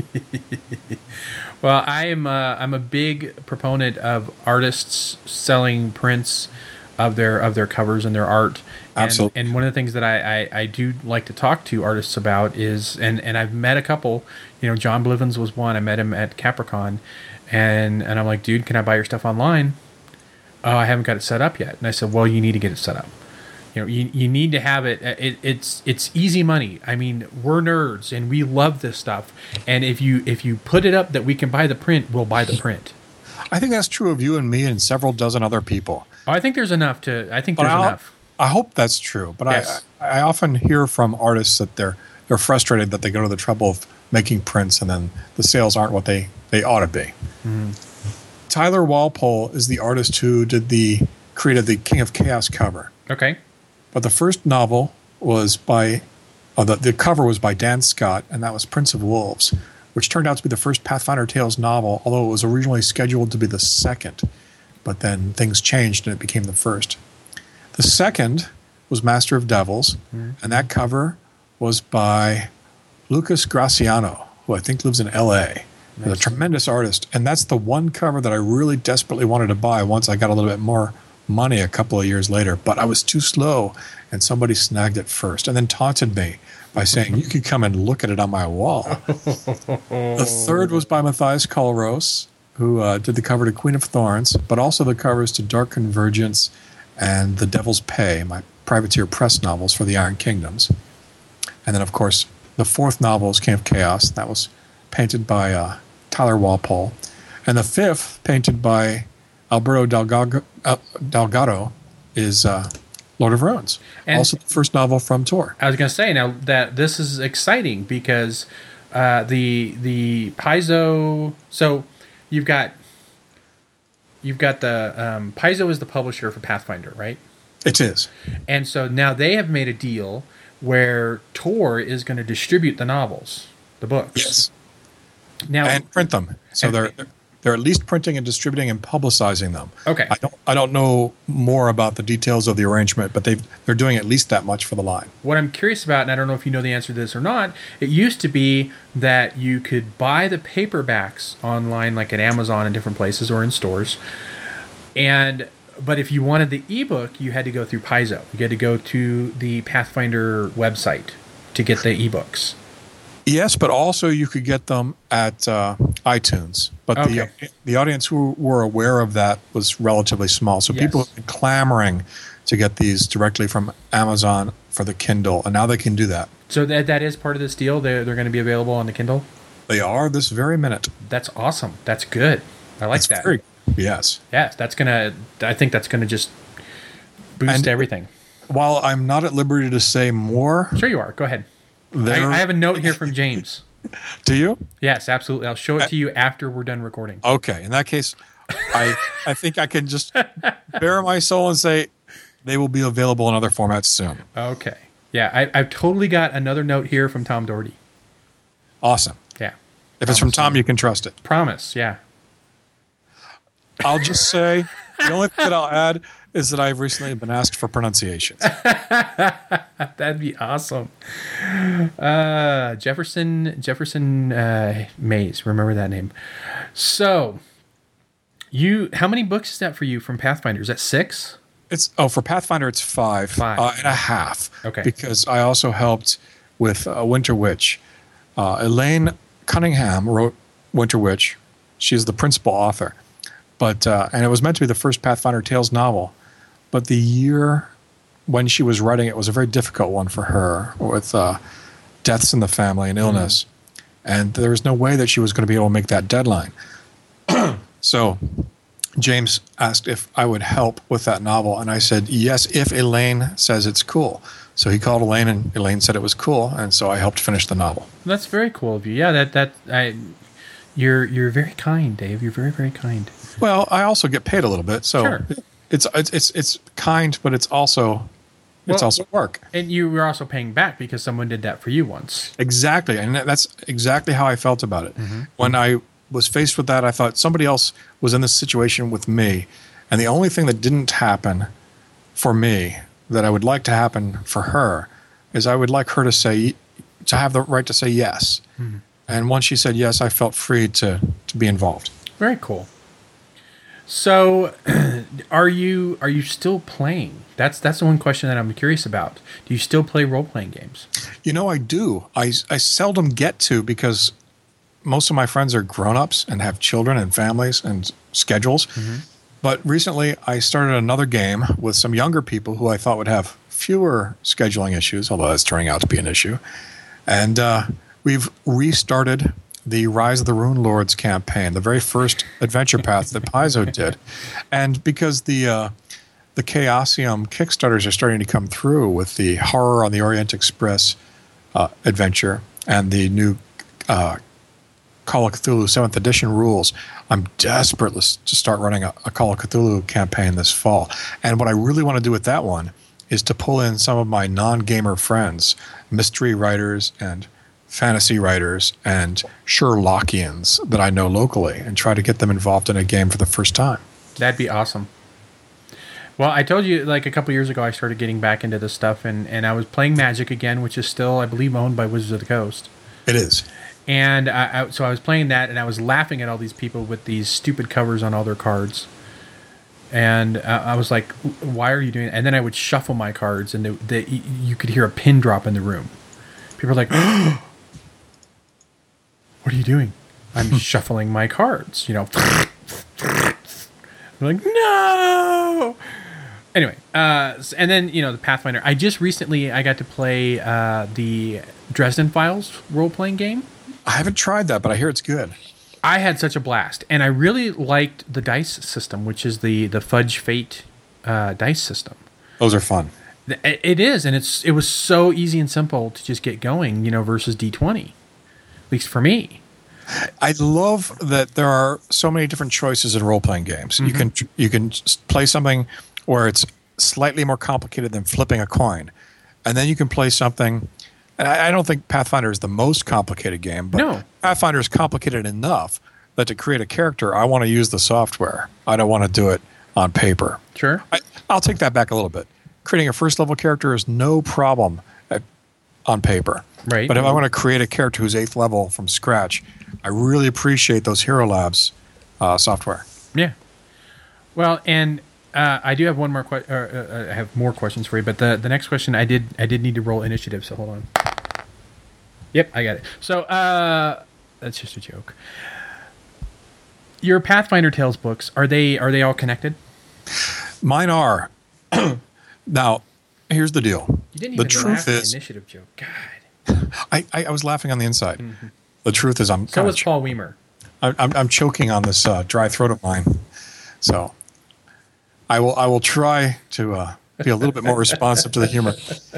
Well, I'm a big proponent of artists selling prints of their covers and their art. Absolutely. And one of the things that I do like to talk to artists about is, and I've met a couple, John Blivens was one. I met him at Capricorn, and I'm like, dude, can I buy your stuff online? Oh, I haven't got it set up yet. And I said, well, you need to get it set up. You need to have it. It's easy money. I mean, we're nerds and we love this stuff. And if you put it up that we can buy the print, we'll buy the print. I think that's true of you and me and several dozen other people. Oh, I think there's enough. Enough. I hope that's true. But yes. I often hear from artists that they're frustrated that they go to the trouble of making prints and then the sales aren't what they ought to be. Tyler Walpole is the artist who created the King of Chaos cover. Okay. But the first novel was the cover was by Dan Scott, and that was Prince of Wolves, which turned out to be the first Pathfinder Tales novel, although it was originally scheduled to be the second. But then things changed and it became the first. The second was Master of Devils, and that cover was by Lucas Graciano, who I think lives in L.A. He's a tremendous artist. And that's the one cover that I really desperately wanted to buy once I got a little bit more money a couple of years later. But I was too slow, and somebody snagged it first and then taunted me by saying, you could come and look at it on my wall. The third was by Matthias Kollross, who did the cover to Queen of Thorns, but also the covers to Dark Convergence and The Devil's Pay, my Privateer Press novels for the Iron Kingdoms. And then, of course, the fourth novel is King of Chaos. That was painted by Tyler Walpole. And the fifth, painted by Alberto Delgado, is Lord of Runes. And also the first novel from Tor. I was going to say, now that this is exciting because the Paizo... So you've got the... Paizo is the publisher for Pathfinder, right? It is. And so now they have made a deal where Tor is going to distribute the novels, the books. Yes. Now, and print them. So they're at least printing and distributing and publicizing them. Okay. I don't know more about the details of the arrangement, but they're doing at least that much for the line. What I'm curious about, and I don't know if you know the answer to this or not, it used to be that you could buy the paperbacks online, like at Amazon and different places or in stores, but if you wanted the ebook, you had to go through Paizo. You had to go to the Pathfinder website to get the ebooks. Yes, but also you could get them at iTunes. But okay. the audience who were aware of that was relatively small. So people have been clamoring to get these directly from Amazon for the Kindle, and now they can do that. So that is part of this deal? They're going to be available on the Kindle? They are this very minute. That's awesome. That's good. I like that. Yes. Yes, I think that's going to just boost everything. While I'm not at liberty to say more... Sure you are. Go ahead. I have a note here from James. Do you? Yes, absolutely. I'll show it to you after we're done recording. Okay. In that case, I think I can just bare my soul and say they will be available in other formats soon. Okay. Yeah, I've totally got another note here from Tom Doherty. Awesome. Yeah. If it's from Tom, you can trust it. Promise, yeah. I'll just say, the only thing that I'll add is that I've recently been asked for pronunciations. That'd be awesome. Jefferson Mays. Remember that name. So, how many books is that for you from Pathfinder? Is that 6? For Pathfinder, it's 5 and a half. Okay. Because I also helped with Winter Witch. Elaine Cunningham wrote Winter Witch. She's the principal author. But and it was meant to be the first Pathfinder Tales novel. But the year when she was writing it was a very difficult one for her with deaths in the family and illness. And there was no way that she was going to be able to make that deadline. So James asked if I would help with that novel. And I said, yes, if Elaine says it's cool. So he called Elaine, and Elaine said it was cool. And so I helped finish the novel. That's very cool of you. Yeah, you're very kind, Dave. You're very, very kind. Well, I also get paid a little bit. So sure. It's kind, but it's also work. And you were also paying back because someone did that for you once. Exactly. And that's exactly how I felt about it. Mm-hmm. When I was faced with that, I thought somebody else was in this situation with me. And the only thing that didn't happen for me that I would like to happen for her is I would like her to have the right to say yes. Mm-hmm. And once she said yes, I felt free to be involved. Very cool. So, are you still playing? That's the one question that I'm curious about. Do you still play role-playing games? I do. I seldom get to because most of my friends are grown-ups and have children and families and schedules. Mm-hmm. But recently, I started another game with some younger people who I thought would have fewer scheduling issues, although that's turning out to be an issue. And we've restarted the Rise of the Rune Lords campaign, the very first adventure path that Paizo did. And because the Chaosium Kickstarters are starting to come through with the Horror on the Orient Express adventure and the new Call of Cthulhu 7th edition rules, I'm desperate to start running a Call of Cthulhu campaign this fall. And what I really want to do with that one is to pull in some of my non-gamer friends, mystery writers and fantasy writers and Sherlockians that I know locally and try to get them involved in a game for the first time. That'd be awesome. Well, I told you like a couple years ago I started getting back into this stuff and I was playing Magic again, which is still, I believe, owned by Wizards of the Coast. It is. And so I was playing that, and I was laughing at all these people with these stupid covers on all their cards. And I was like, why are you doing it? And then I would shuffle my cards, and you could hear a pin drop in the room. People are like, what are you doing? I'm shuffling my cards, you know. I'm like, no! Anyway, and then, you know, the Pathfinder. I just recently, I got to play the Dresden Files role-playing game. I haven't tried that, but I hear it's good. I had such a blast, and I really liked the dice system, which is the Fudge Fate dice system. Those are fun. It is, and it was so easy and simple to just get going, you know, versus D20, at least for me. I love that there are so many different choices in role-playing games. Mm-hmm. You can play something where it's slightly more complicated than flipping a coin, and then you can play something. And I don't think Pathfinder is the most complicated game, but no. Pathfinder is complicated enough that to create a character, I want to use the software. I don't want to do it on paper. Sure. I'll take that back a little bit. Creating a first-level character is no problem on paper. Right. But if I want to create a character who's 8th level from scratch, I really appreciate those Hero Labs software. Yeah. Well, and I do have one more I have more questions for you, but the next question I did need to roll initiative, so hold on. Yep, I got it. So that's just a joke. Your Pathfinder Tales books, are they all connected? Mine are. Now, here's the deal. You didn't even laugh at the initiative joke. God. I was laughing on the inside. Mm-hmm. The truth is, so was Paul Weimer. I'm choking on this dry throat of mine. So I will try to be a little bit more responsive to the humor.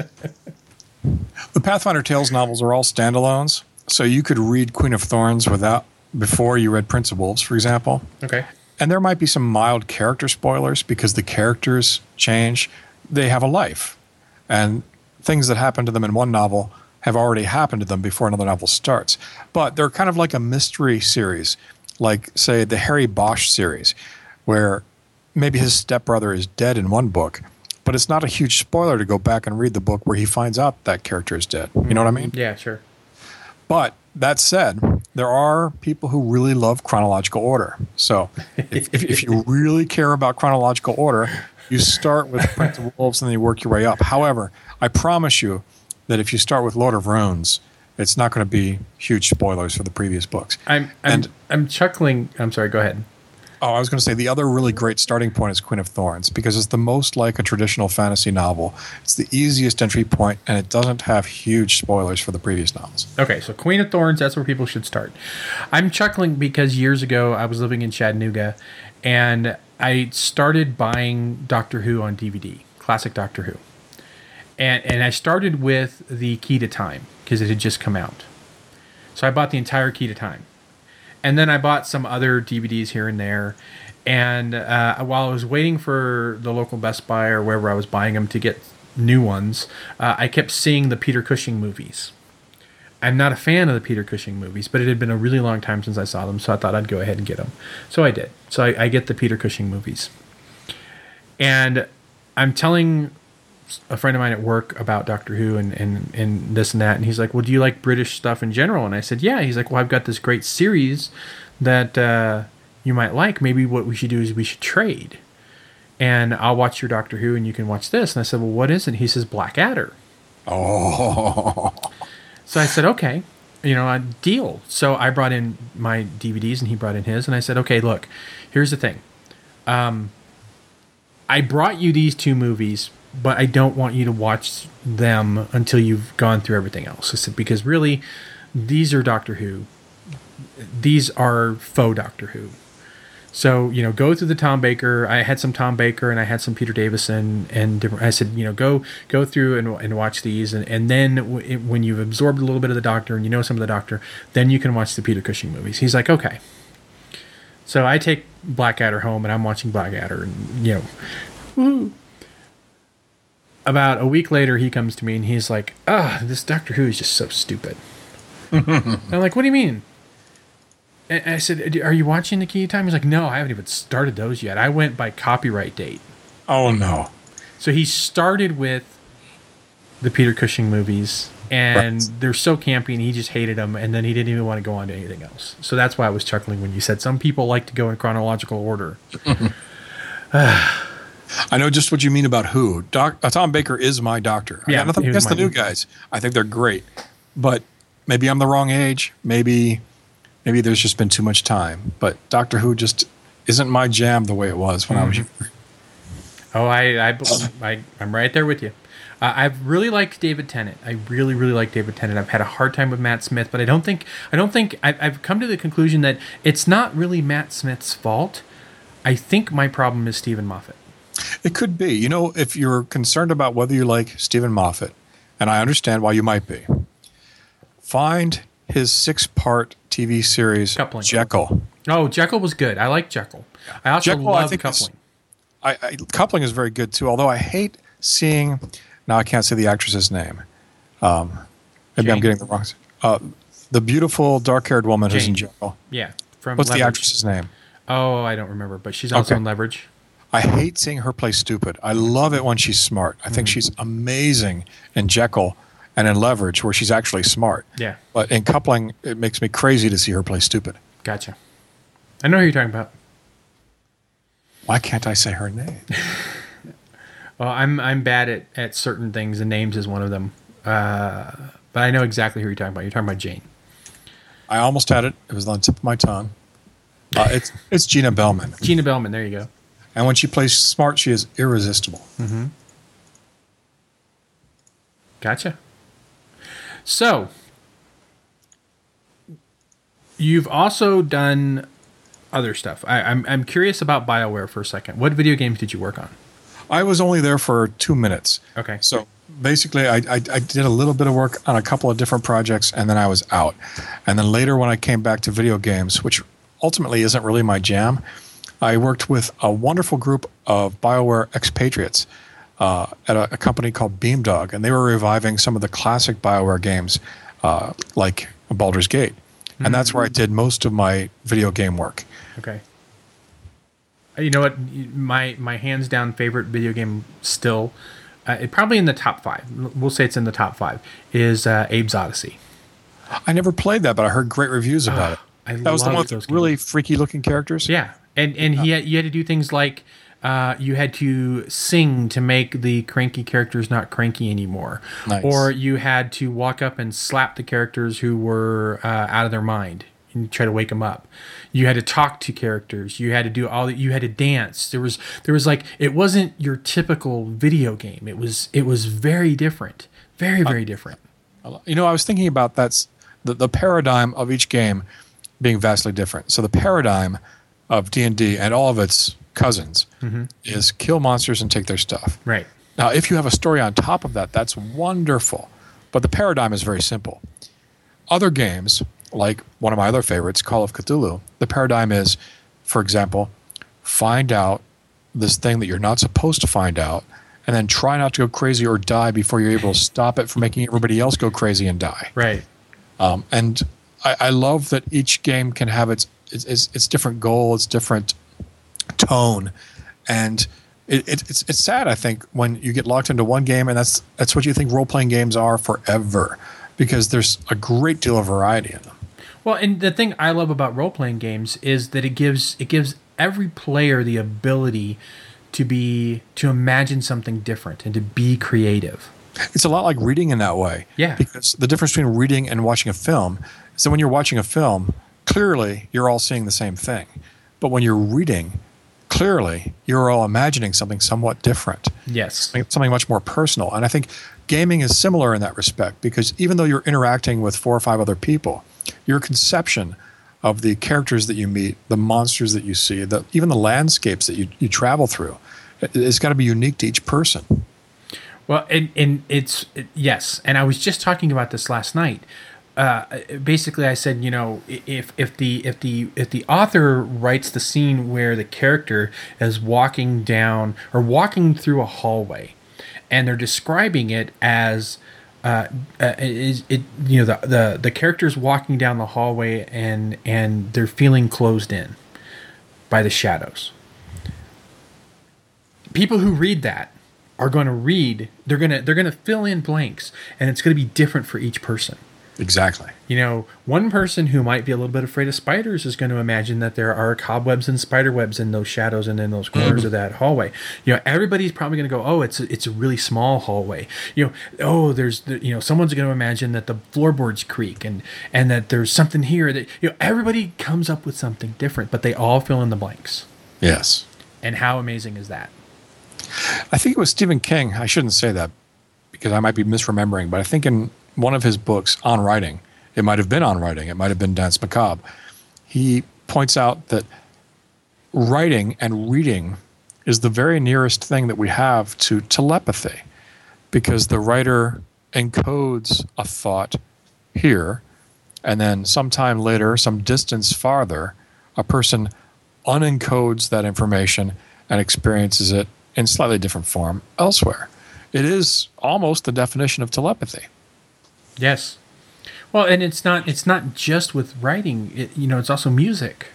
The Pathfinder Tales novels are all standalones, so you could read Queen of Thorns before you read Prince of Wolves, for example. Okay. And there might be some mild character spoilers because the characters change. They have a life. And things that happen to them in one novel have already happened to them before another novel starts. But they're kind of like a mystery series, like, say, the Harry Bosch series, where maybe his stepbrother is dead in one book, but it's not a huge spoiler to go back and read the book where he finds out that character is dead. You know what I mean? Yeah, sure. But that said, there are people who really love chronological order. So if you really care about chronological order, you start with Prince of Wolves and then you work your way up. However, I promise you that if you start with Lord of Runes, it's not going to be huge spoilers for the previous books. I'm chuckling. I'm sorry, go ahead. Oh, I was going to say the other really great starting point is Queen of Thorns because it's the most like a traditional fantasy novel. It's the easiest entry point, and it doesn't have huge spoilers for the previous novels. Okay, so Queen of Thorns, that's where people should start. I'm chuckling because years ago I was living in Chattanooga, and I started buying Doctor Who on DVD, classic Doctor Who. And I started with the Key to Time because it had just come out. So I bought the entire Key to Time. And then I bought some other DVDs here and there. And while I was waiting for the local Best Buy or wherever I was buying them to get new ones, I kept seeing the Peter Cushing movies. I'm not a fan of the Peter Cushing movies, but it had been a really long time since I saw them, so I thought I'd go ahead and get them. So I did. So I get the Peter Cushing movies. And I'm telling a friend of mine at work about Doctor Who and this and that, and he's like, well, do you like British stuff in general? And I said, yeah. He's like, well, I've got this great series that you might like. Maybe what we should do is we should trade, and I'll watch your Doctor Who and you can watch this. And I said, well, what is it? He says, Blackadder. Oh. So I said, okay, a deal. So I brought in my DVDs and he brought in his, and I said, okay, look, here's the thing. I brought you these two movies, but I don't want you to watch them until you've gone through everything else. I said, because really, these are Doctor Who. These are faux Doctor Who. So, go through the Tom Baker. I had some Tom Baker and I had some Peter Davison and different. I said, go through and watch these. And then when you've absorbed a little bit of the Doctor and you know some of the Doctor, then you can watch the Peter Cushing movies. He's like, okay. So I take Blackadder home and I'm watching Blackadder and, woo. About a week later, he comes to me and he's like, this Doctor Who is just so stupid. I'm like, what do you mean? And I said, are you watching the Key to Time? He's like, no, I haven't even started those yet. I went by copyright date. Oh, no. So he started with the Peter Cushing movies, and Right. they're so campy, and he just hated them, and then he didn't even want to go on to anything else. So that's why I was chuckling when you said some people like to go in chronological order. I know just what you mean about who. Tom Baker is my doctor. I Yeah, got nothing he was against the my- new guys. I think they're great. But maybe I'm the wrong age. Maybe there's just been too much time. But Doctor Who just isn't my jam the way it was when I was younger. Oh, I'm right there with you. I've really liked David Tennant. I really, really like David Tennant. I've had a hard time with Matt Smith, but I don't think I've come to the conclusion that it's not really Matt Smith's fault. I think my problem is Stephen Moffat. It could be. You know, if you're concerned about whether you like Stephen Moffat, and I understand why you might be, find his 6-part TV series, Coupling. Jekyll. Oh, Jekyll was good. I like Jekyll. I also Jekyll, I love think, is- Coupling. Coupling is very good too, although I hate seeing, now I can't say the actress's name. Maybe Jane. I'm getting the wrong. The beautiful dark-haired woman who's in Jane. Jekyll. Yeah. From What's the Leverage. actress's name? Oh, I don't remember, but she's also Okay. in Leverage. I hate seeing her play stupid. I love it when she's smart. I think she's amazing in Jekyll and in Leverage, where she's actually smart. Yeah. But in Coupling, it makes me crazy to see her play stupid. Gotcha. I know who you're talking about. Why can't I say her name? Well, I'm bad at certain things, and names is one of them. But I know exactly who you're talking about. You're talking about Jane. I almost had it. It was on the tip of my tongue. It's Gina Bellman. Gina Bellman. There you go. And when she plays smart, she is irresistible. Gotcha. So, you've also done other stuff. I'm curious about BioWare for a second. What video games did you work on? I was only there for 2 minutes. Okay. So basically, I did a little bit of work on a couple of different projects, and then I was out. And then later, when I came back to video games, which ultimately isn't really my jam, I worked with a wonderful group of BioWare expatriates at a company called Beamdog, and they were reviving some of the classic BioWare games like Baldur's Gate. And that's where I did most of my video game work. Okay. You know what? My hands down favorite video game still, probably in the top 5. We'll say it's in the top 5. Is Abe's Odyssey. I never played that, but I heard great reviews about it. That was the love one with those really freaky looking characters? Yeah, and you had to do things like you had to sing to make the cranky characters not cranky anymore, Nice. or you had to walk up and slap the characters who were out of their mind and try to wake them up. You had to talk to characters. You had to do all that. You had to dance. There was like, it wasn't your typical video game. It was very different, very different. You know, I was thinking about that's the paradigm of each game being vastly different. So the paradigm of D&D and all of its cousins is kill monsters and take their stuff. Right. Now, if you have a story on top of that, that's wonderful. But the paradigm is very simple. Other games, like one of my other favorites, Call of Cthulhu, the paradigm is, for example, find out this thing that you're not supposed to find out, and then try not to go crazy or die before you're able to stop it from making everybody else go crazy and die. Right. And I love that each game can have its different goal, its different tone, and it's sad, I think, when you get locked into one game and that's what you think role-playing games are forever, because there's a great deal of variety in them. Well, and the thing I love about role-playing games is that it gives every player the ability to imagine something different and to be creative. It's a lot like reading in that way. Yeah. Because the difference between reading and watching a film is that when you're watching a film, clearly you're all seeing the same thing. But when you're reading, clearly you're all imagining something somewhat different. Yes. Something much more personal. And I think gaming is similar in that respect, because even though you're interacting with 4 or 5 other people, your conception of the characters that you meet, the monsters that you see, even the landscapes that you travel through, it's got to be unique to each person. Well, and yes, and I was just talking about this last night. Basically, I said, you know, if the author writes the scene where the character is walking down or walking through a hallway, and they're describing it as the character's walking down the hallway and they're feeling closed in by the shadows. People who read that are going to read. They're gonna fill in blanks, and it's going to be different for each person. Exactly. You know, one person who might be a little bit afraid of spiders is going to imagine that there are cobwebs and spider webs in those shadows and in those corners of that hallway. You know, everybody's probably going to go, oh, it's a really small hallway. You know, oh, someone's going to imagine that the floorboards creak and that there's something here that, you know, everybody comes up with something different, but they all fill in the blanks. Yes. And how amazing is that? I think it was Stephen King. I shouldn't say that because I might be misremembering, but I think in one of his books on writing, it might have been on writing, it might have been Danse Macabre, he points out that writing and reading is the very nearest thing that we have to telepathy, because the writer encodes a thought here, and then sometime later, some distance farther, a person unencodes that information and experiences it in slightly different form elsewhere. It is almost the definition of telepathy. Yes. Well, and it's not just with writing. It's also music.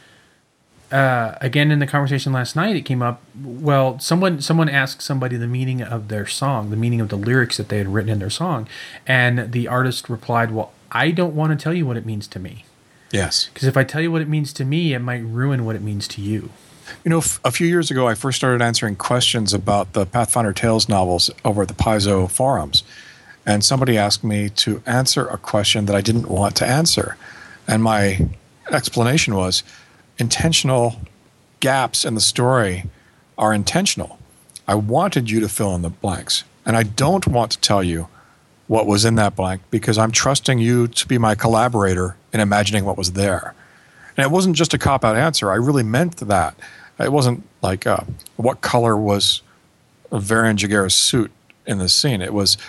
Again, in the conversation last night, it came up. Well, someone asked somebody the meaning of their song, the meaning of the lyrics that they had written in their song, and the artist replied, "Well, I don't want to tell you what it means to me." Yes. Because if I tell you what it means to me, it might ruin what it means to you. You know, a few years ago, I first started answering questions about the Pathfinder Tales novels over at the Paizo forums. And somebody asked me to answer a question that I didn't want to answer. And my explanation was, intentional gaps in the story are intentional. I wanted you to fill in the blanks. And I don't want to tell you what was in that blank because I'm trusting you to be my collaborator in imagining what was there. And it wasn't just a cop-out answer. I really meant that. It wasn't like what color was Varian Jaguar's suit in this scene. It was,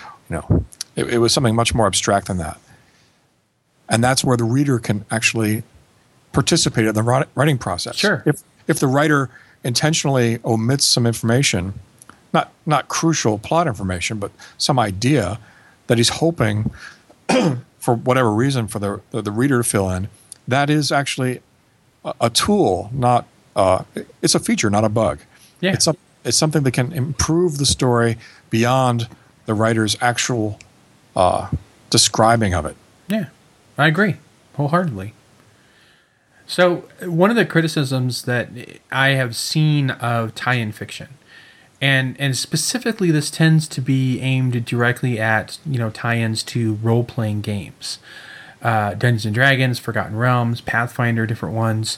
it was something much more abstract than that. And that's where the reader can actually participate in the writing process. Sure. If the writer intentionally omits some information, not crucial plot information, but some idea that he's hoping for whatever reason for the reader to fill in, that is actually a tool, not it's a feature, not a bug. Yeah. It's something that can improve the story beyond the writer's actual describing of it. Yeah, I agree wholeheartedly. So one of the criticisms that I have seen of tie-in fiction, and specifically this tends to be aimed directly at tie-ins to role-playing games, Dungeons and Dragons, Forgotten Realms, Pathfinder, different ones.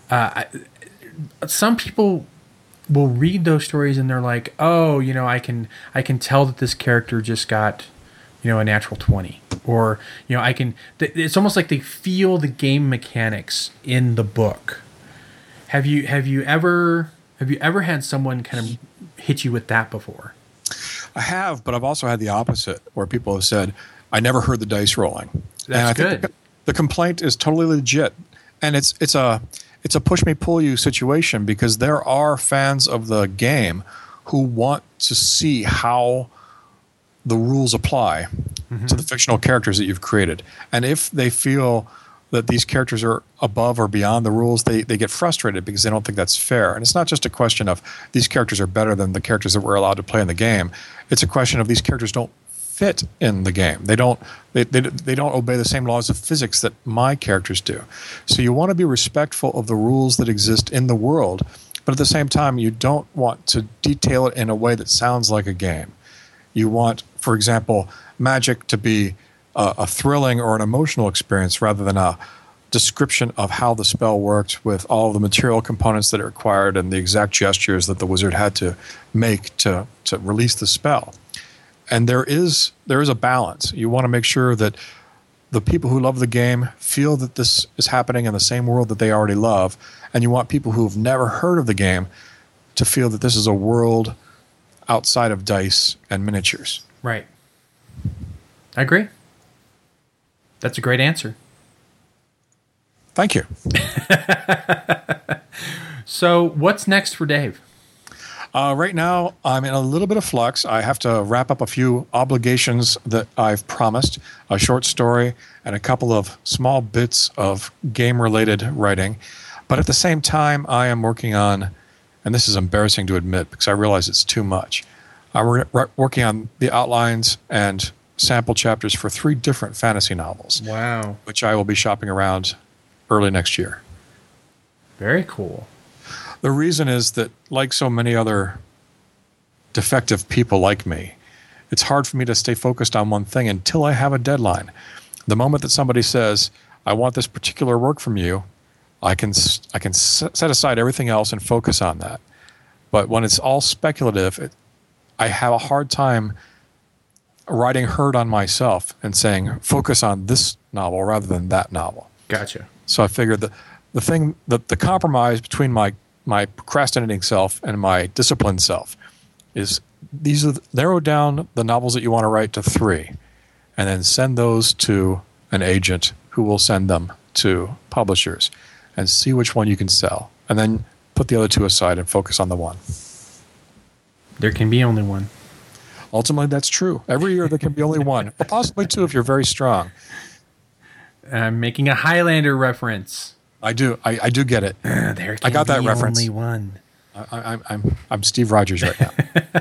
Some people will read those stories and they're like, oh, I can tell that this character just got a natural 20, or it's almost like they feel the game mechanics in the book. Have you ever had someone kind of hit you with that before? I have, but I've also had the opposite, where people have said, I never heard the dice rolling. That's and I good. think the complaint is totally legit, and it's a push me pull you situation, because there are fans of the game who want to see how the rules apply to the fictional characters that you've created. And if they feel that these characters are above or beyond the rules, they get frustrated because they don't think that's fair. And it's not just a question of these characters are better than the characters that we're allowed to play in the game. It's a question of these characters don't fit in the game. They don't obey the same laws of physics that my characters do. So you want to be respectful of the rules that exist in the world, but at the same time, you don't want to detail it in a way that sounds like a game. You want, for example, magic to be a thrilling or an emotional experience rather than a description of how the spell worked with all the material components that it required and the exact gestures that the wizard had to make to release the spell. And there is a balance. You want to make sure that the people who love the game feel that this is happening in the same world that they already love, and you want people who have never heard of the game to feel that this is a world outside of dice and miniatures. Right. I agree. That's a great answer. Thank you. So what's next for Dave? Right now, I'm in a little bit of flux. I have to wrap up a few obligations that I've promised, a short story and a couple of small bits of game-related writing. But at the same time, I am working on, and this is embarrassing to admit because I realize it's too much, I'm working on the outlines and sample chapters for 3 different fantasy novels. Wow. Which I will be shopping around early next year. Very cool. The reason is that, like so many other defective people like me, it's hard for me to stay focused on one thing until I have a deadline. The moment that somebody says, I want this particular work from you, I can set aside everything else and focus on that. But when it's all speculative, I have a hard time riding herd on myself and saying, focus on this novel rather than that novel. Gotcha. So I figured that the compromise between my procrastinating self and my disciplined self is narrow down the novels that you want to write to 3, and then send those to an agent who will send them to publishers, and see which one you can sell, and then put the other 2 aside and focus on the one. There can be only one. Ultimately, that's true. Every year there can be only one, or possibly 2 if you're very strong. I'm making a Highlander reference. I do. I do get it. There can I got that be reference. only one. I'm Steve Rogers right now.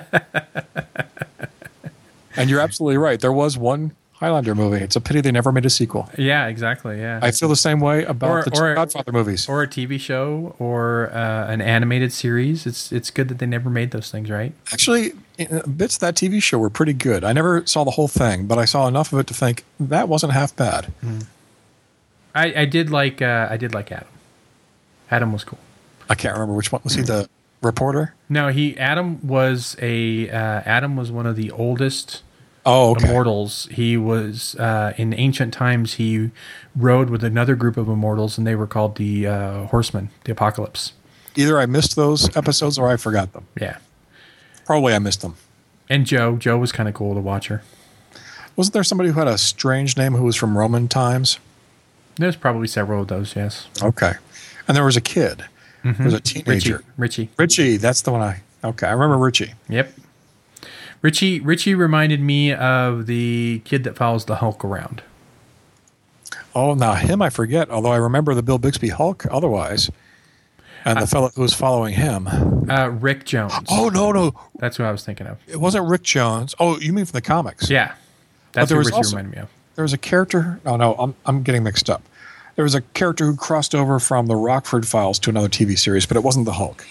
And you're absolutely right. There was one Highlander movie. It's a pity they never made a sequel. Yeah, exactly. Yeah. I feel the same way about the Godfather movies. Or a TV show, or an animated series. It's good that they never made those things, right? Actually, bits of that TV show were pretty good. I never saw the whole thing, but I saw enough of it to think that wasn't half bad. I did like Adam. Adam was cool. I can't remember which one. Was he the reporter? No, Adam was one of the oldest immortals. He was in ancient times. He rode with another group of immortals, and they were called the Horsemen, the Apocalypse. Either I missed those episodes or I forgot them. Yeah, probably I missed them. And Joe was kind of cool to watch her. Wasn't there somebody who had a strange name who was from Roman times? There's probably several of those. Yes. Okay, and there was a kid. There was a teenager. Richie. That's the one I remember Richie. Yep. Richie reminded me of the kid that follows the Hulk around. Oh, now him I forget, although I remember the Bill Bixby Hulk otherwise. And the fellow who was following him. Rick Jones. Oh, no. That's who I was thinking of. It wasn't Rick Jones. Oh, you mean from the comics? Yeah. That's what Richie reminded me of. There was a character. Oh, no, I'm getting mixed up. There was a character who crossed over from the Rockford Files to another TV series, but it wasn't the Hulk.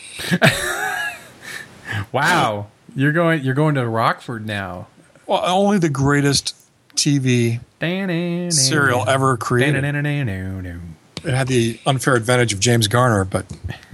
Wow. You're going to Rockford now. Well, only the greatest TV serial ever created. It had the unfair advantage of James Garner, but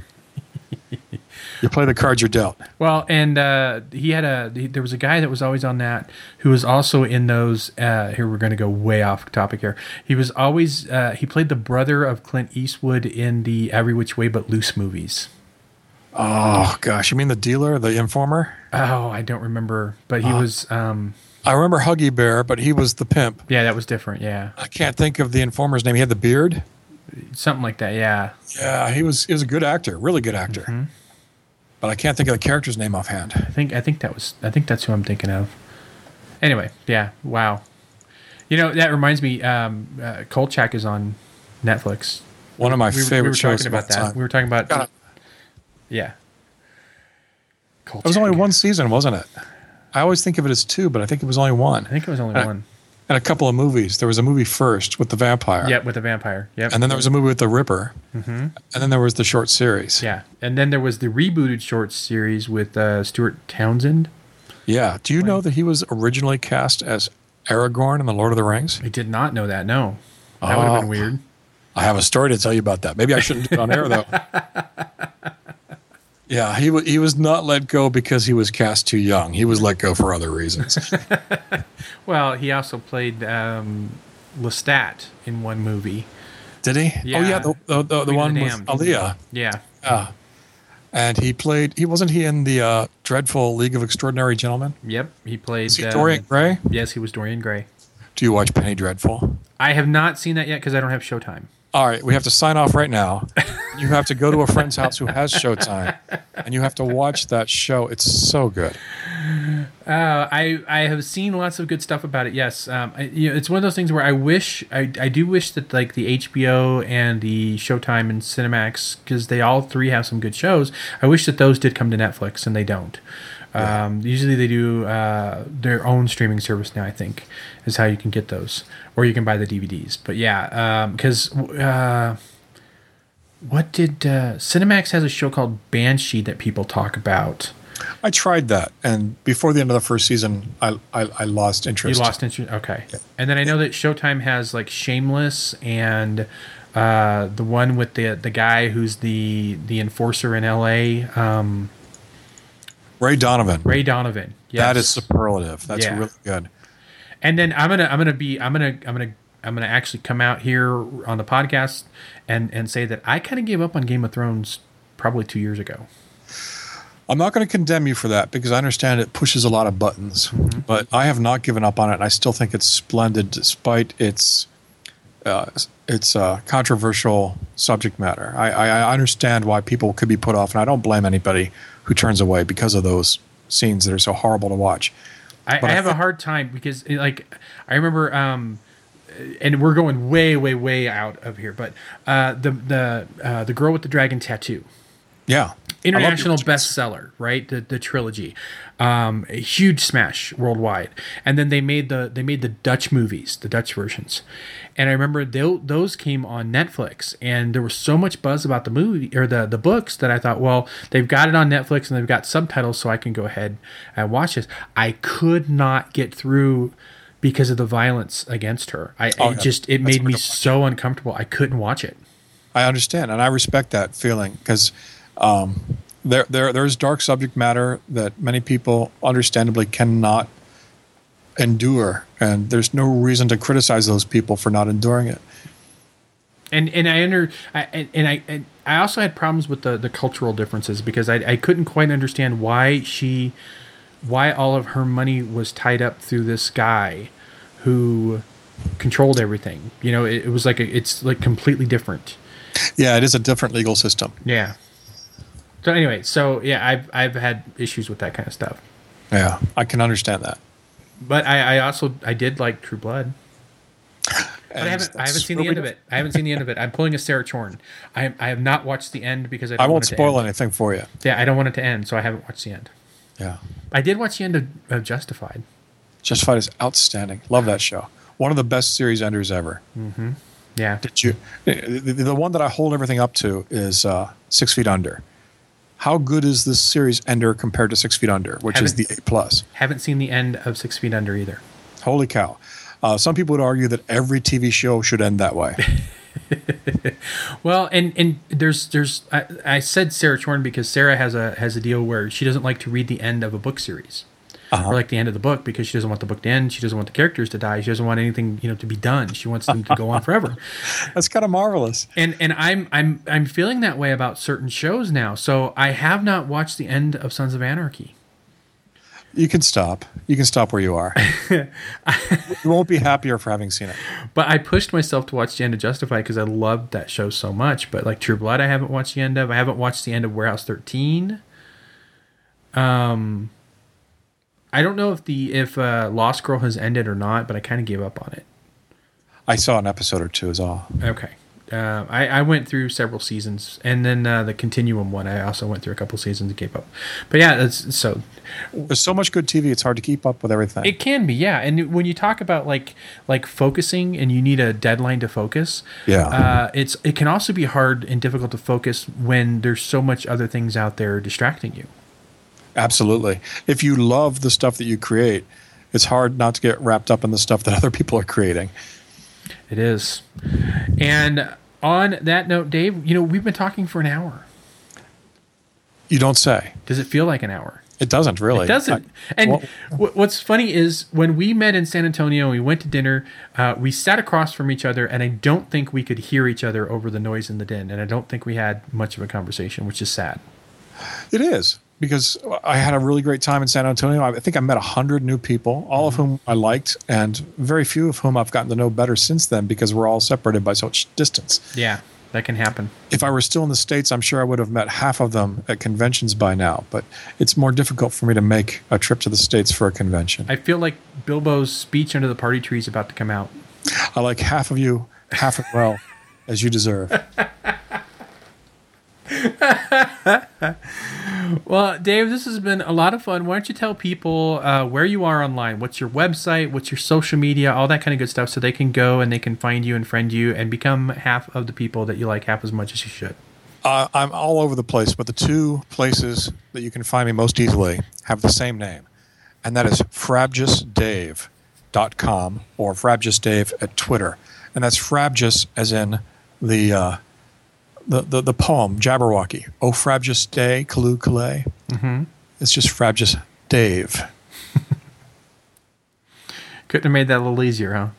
you play the cards you're dealt. Well, and there was a guy that was always on that who was also in those. Here we're going to go way off topic here. He was always he played the brother of Clint Eastwood in the Every Which Way But Loose movies. Oh gosh, you mean the dealer, the informer? Oh, I don't remember, but he was. I remember Huggy Bear, but he was the pimp. Yeah, that was different. Yeah, I can't think of the informer's name. He had the beard. Something like that. Yeah. Yeah, he was a good actor, really good actor. Mm-hmm. But I can't think of the character's name offhand. I think that's who I'm thinking of. Anyway, yeah, wow. You know, that reminds me, Kolchak is on Netflix. One of my favorite shows. We were talking about that. Time. We were talking about yeah. Kolchak. It was only one season, wasn't it? I always think of it as 2, but I think it was only 1. I think it was only 1. And a couple of movies. There was a movie first with the vampire. Yeah, with the vampire. Yep. And then there was a movie with the Ripper. Mm-hmm. And then there was the short series. Yeah. And then there was the rebooted short series with Stuart Townsend. Yeah. Do you know that he was originally cast as Aragorn in The Lord of the Rings? I did not know that, no. That would have been weird. I have a story to tell you about that. Maybe I shouldn't do it on air, though. Yeah, he was not let go because he was cast too young. He was let go for other reasons. Well, he also played Lestat in one movie. Did he? Yeah. Oh, yeah, the one with Aaliyah. Yeah. And he wasn't he in the dreadful League of Extraordinary Gentlemen? Yep, he played... Was he Dorian Gray? Yes, he was Dorian Gray. Do you watch Penny Dreadful? I have not seen that yet because I don't have Showtime. All right, we have to sign off right now. You have to go to a friend's house who has Showtime, and you have to watch that show. It's so good. I have seen lots of good stuff about it. Yes, it's one of those things where I do wish that like the HBO and the Showtime and Cinemax, because they all three have some good shows. I wish that those did come to Netflix, and they don't. Usually they do their own streaming service now, I think, is how you can get those. Or you can buy the DVDs. But yeah, because what did... Cinemax has a show called Banshee that people talk about. I tried that, and before the end of the first season, I lost interest. You lost interest? Okay. Yeah. And then I know that Showtime has like Shameless and the one with the guy who's the enforcer in L.A., Ray Donovan. Ray Donovan. Yes. That is superlative. That's Yeah. really good. And then I'm gonna actually come out here on the podcast and say that I kind of gave up on Game of Thrones probably 2 years ago. I'm not going to condemn you for that because I understand it pushes a lot of buttons, but I have not given up on it, and I still think it's splendid despite its controversial subject matter. I understand why people could be put off, and I don't blame anybody who turns away because of those scenes that are so horrible to watch. I have a hard time because, like, I remember, and we're going way, way, way out of here, but the Girl with the Dragon Tattoo. Yeah. International bestseller, right? The trilogy, a huge smash worldwide. And then they made the Dutch movies, the Dutch versions. And I remember those came on Netflix, and there was so much buzz about the movie or the books that I thought, well, they've got it on Netflix and they've got subtitles, so I can go ahead and watch this. I could not get through because of the violence against her. It made me so uncomfortable. I couldn't watch it. I understand, and I respect that feeling because. There's dark subject matter that many people understandably cannot endure, and there's no reason to criticize those people for not enduring it. I also had problems with the cultural differences because I couldn't quite understand why all of her money was tied up through this guy who controlled everything. You know, it was it's completely different. Yeah, it is a different legal system. Yeah. So anyway, I've had issues with that kind of stuff. Yeah, I can understand that. But I did like True Blood. But I haven't seen the end of it. I haven't seen the end of it. I'm pulling a Sarah Chorn. I have not watched the end because I won't spoil anything for you. Yeah, I don't want it to end, so I haven't watched the end. Yeah. I did watch the end of Justified. Justified is outstanding. Love that show. One of the best series enders ever. Mm-hmm. Yeah. Did you? The one that I hold everything up to is 6 Feet Under. How good is this series ender compared to 6 Feet Under, which is the A+? Haven't seen the end of 6 Feet Under either. Holy cow. Some people would argue that every TV show should end that way. Well, and there's I said Sarah Chorn because Sarah has a deal where she doesn't like to read the end of a book series. Or like the end of the book because she doesn't want the book to end. She doesn't want the characters to die. She doesn't want anything, to be done. She wants them to go on forever. That's kind of marvelous. And I'm feeling that way about certain shows now. So I have not watched the end of Sons of Anarchy. You can stop. You can stop where you are. You won't be happier for having seen it. But I pushed myself to watch the end of Justified because I loved that show so much. But like True Blood, I haven't watched the end of. I haven't watched the end of Warehouse 13. I don't know if Lost Girl has ended or not, but I kind of gave up on it. I saw an episode or two is all. Okay. I went through several seasons, and then the Continuum one, I also went through a couple seasons and gave up. But yeah, there's so much good TV, it's hard to keep up with everything. It can be, yeah. And when you talk about like focusing, and you need a deadline to focus, it can also be hard and difficult to focus when there's so much other things out there distracting you. Absolutely. If you love the stuff that you create, it's hard not to get wrapped up in the stuff that other people are creating. It is. And on that note, Dave, we've been talking for an hour. You don't say. Does it feel like an hour? It doesn't really. It doesn't. What's funny is when we met in San Antonio and we went to dinner, we sat across from each other, and I don't think we could hear each other over the noise in the din. And I don't think we had much of a conversation, which is sad. It is. Because I had a really great time in San Antonio. I think I met 100 new people, all of whom I liked, and very few of whom I've gotten to know better since then because we're all separated by such distance. Yeah, that can happen. If I were still in the States, I'm sure I would have met half of them at conventions by now, but it's more difficult for me to make a trip to the States for a convention. I feel like Bilbo's speech under the party tree is about to come out. I like half of you, half as well as you deserve. Well, Dave, this has been a lot of fun. Why don't you tell people where you are online? What's your website? What's your social media? All that kind of good stuff, so they can go and they can find you and friend you and become half of the people that you like half as much as you should. I'm all over the place, but the two places that you can find me most easily have the same name, and that is frabjusdave.com or frabjusdave at Twitter. And that's Frabjus as in the poem, Jabberwocky. Oh, Frabjus Day, Kalu Kalay. Mm-hmm. It's just Frabjus Dave. Couldn't have made that a little easier, huh?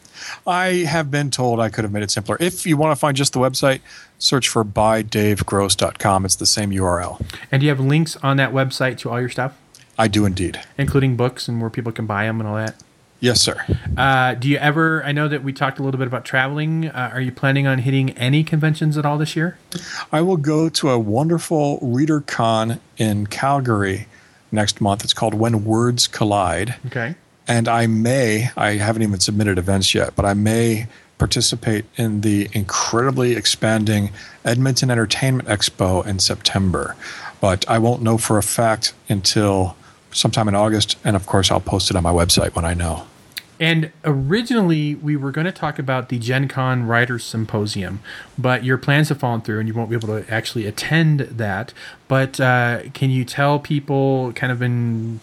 I have been told I could have made it simpler. If you want to find just the website, search for bydavegross.com. It's the same URL. And do you have links on that website to all your stuff? I do indeed. Including books and where people can buy them and all that? Yes, sir. Do you ever, I know that we talked a little bit about traveling. Are you planning on hitting any conventions at all this year? I will go to a wonderful reader con in Calgary next month. It's called When Words Collide. Okay. And I haven't even submitted events yet, but I may participate in the incredibly expanding Edmonton Entertainment Expo in September. But I won't know for a fact until sometime in August. And of course, I'll post it on my website when I know. And originally, we were going to talk about the Gen Con Writers Symposium, but your plans have fallen through and you won't be able to actually attend that. But can you tell people kind of in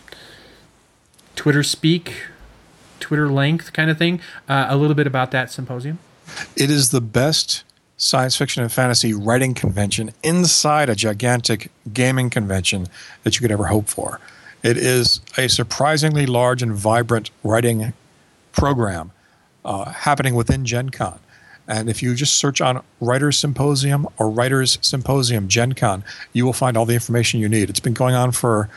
Twitter speak, Twitter length kind of thing, a little bit about that symposium? It is the best science fiction and fantasy writing convention inside a gigantic gaming convention that you could ever hope for. It is a surprisingly large and vibrant writing program happening within Gen Con. And if you just search on Writers Symposium or Writers Symposium Gen Con, you will find all the information you need. It's been going on for,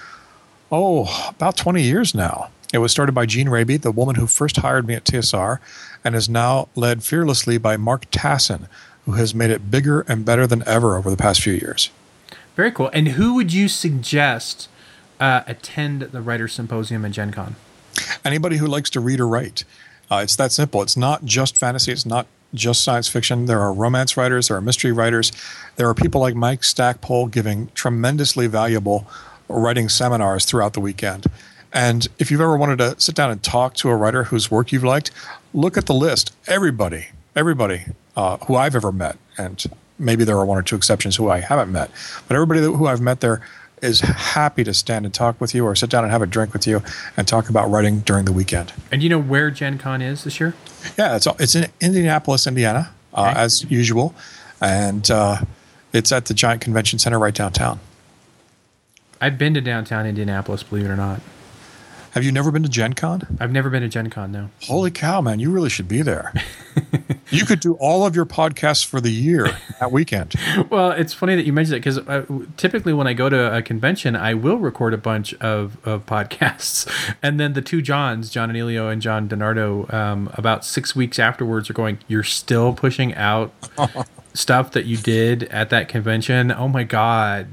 about 20 years now. It was started by Jean Raby, the woman who first hired me at TSR, and is now led fearlessly by Mark Tassin, who has made it bigger and better than ever over the past few years. Very cool. And who would you suggest attend the Writers Symposium and Gen Con? Anybody who likes to read or write. It's that simple. It's not just fantasy. It's not just science fiction. There are romance writers. There are mystery writers. There are people like Mike Stackpole giving tremendously valuable writing seminars throughout the weekend. And if you've ever wanted to sit down and talk to a writer whose work you've liked, look at the list. Everybody who I've ever met, and maybe there are one or two exceptions who I haven't met, but everybody who I've met there is happy to stand and talk with you or sit down and have a drink with you and talk about writing during the weekend. And do you know where Gen Con is this year? Yeah, it's in Indianapolis, Indiana, Okay. as usual. And it's at the Giant Convention Center right downtown. I've been to downtown Indianapolis, believe it or not. Have you never been to Gen Con? I've never been to Gen Con, no. Holy cow, man, you really should be there. You could do all of your podcasts for the year that weekend. Well, it's funny that you mentioned it because typically when I go to a convention, I will record a bunch of podcasts. And then the two Johns, John Anelio and John DiNardo, about 6 weeks afterwards are going, "You're still pushing out stuff that you did at that convention? Oh my God."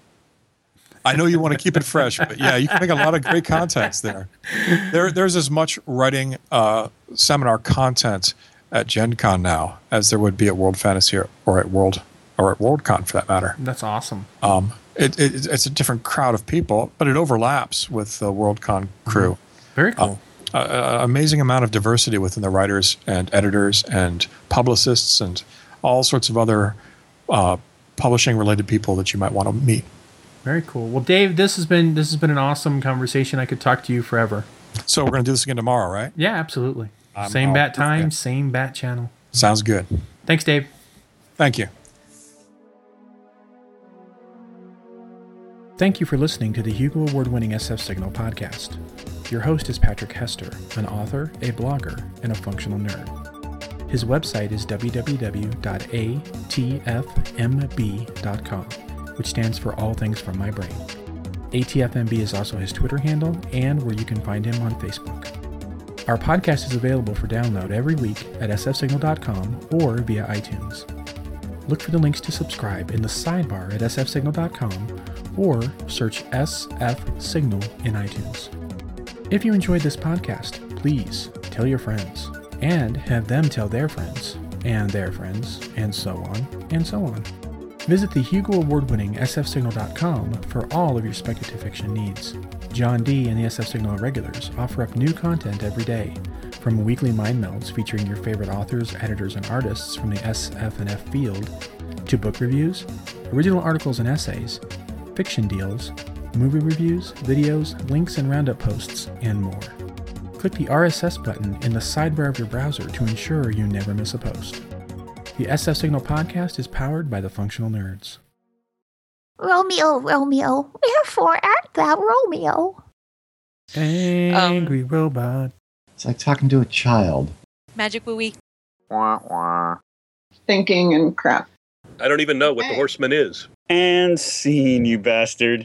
I know you want to keep it fresh, but yeah, you can make a lot of great contacts there. There's as much writing seminar content at Gen Con now as there would be at World Fantasy or at Worldcon for that matter. That's awesome. It's a different crowd of people, but it overlaps with the Worldcon crew. Very cool. Amazing amount of diversity within the writers and editors and publicists and all sorts of other publishing related people that you might want to meet. Very cool. Well, Dave, this has been an awesome conversation. I could talk to you forever. So we're going to do this again tomorrow, right? Yeah, absolutely. Same bat time, same bat channel. Sounds good. Thanks, Dave. Thank you. Thank you for listening to the Hugo Award-winning SF Signal podcast. Your host is Patrick Hester, an author, a blogger, and a functional nerd. His website is www.atfmb.com, which stands for All Things From My Brain. ATFMB is also his Twitter handle and where you can find him on Facebook. Our podcast is available for download every week at sfsignal.com or via iTunes. Look for the links to subscribe in the sidebar at sfsignal.com or search SF Signal in iTunes. If you enjoyed this podcast, please tell your friends and have them tell their friends, and so on and so on. Visit the Hugo Award-winning sfsignal.com for all of your speculative fiction needs. John D. and the SF Signal regulars offer up new content every day, from weekly mind melds featuring your favorite authors, editors, and artists from the SF and F field, to book reviews, original articles and essays, fiction deals, movie reviews, videos, links and roundup posts, and more. Click the RSS button in the sidebar of your browser to ensure you never miss a post. The SF Signal podcast is powered by the Functional Nerds. Romeo, Romeo, wherefore art thou Romeo? Angry robot. It's like talking to a child. Magic Wooey. Thinking and crap. I don't even know what the horseman is. And scene, you bastard.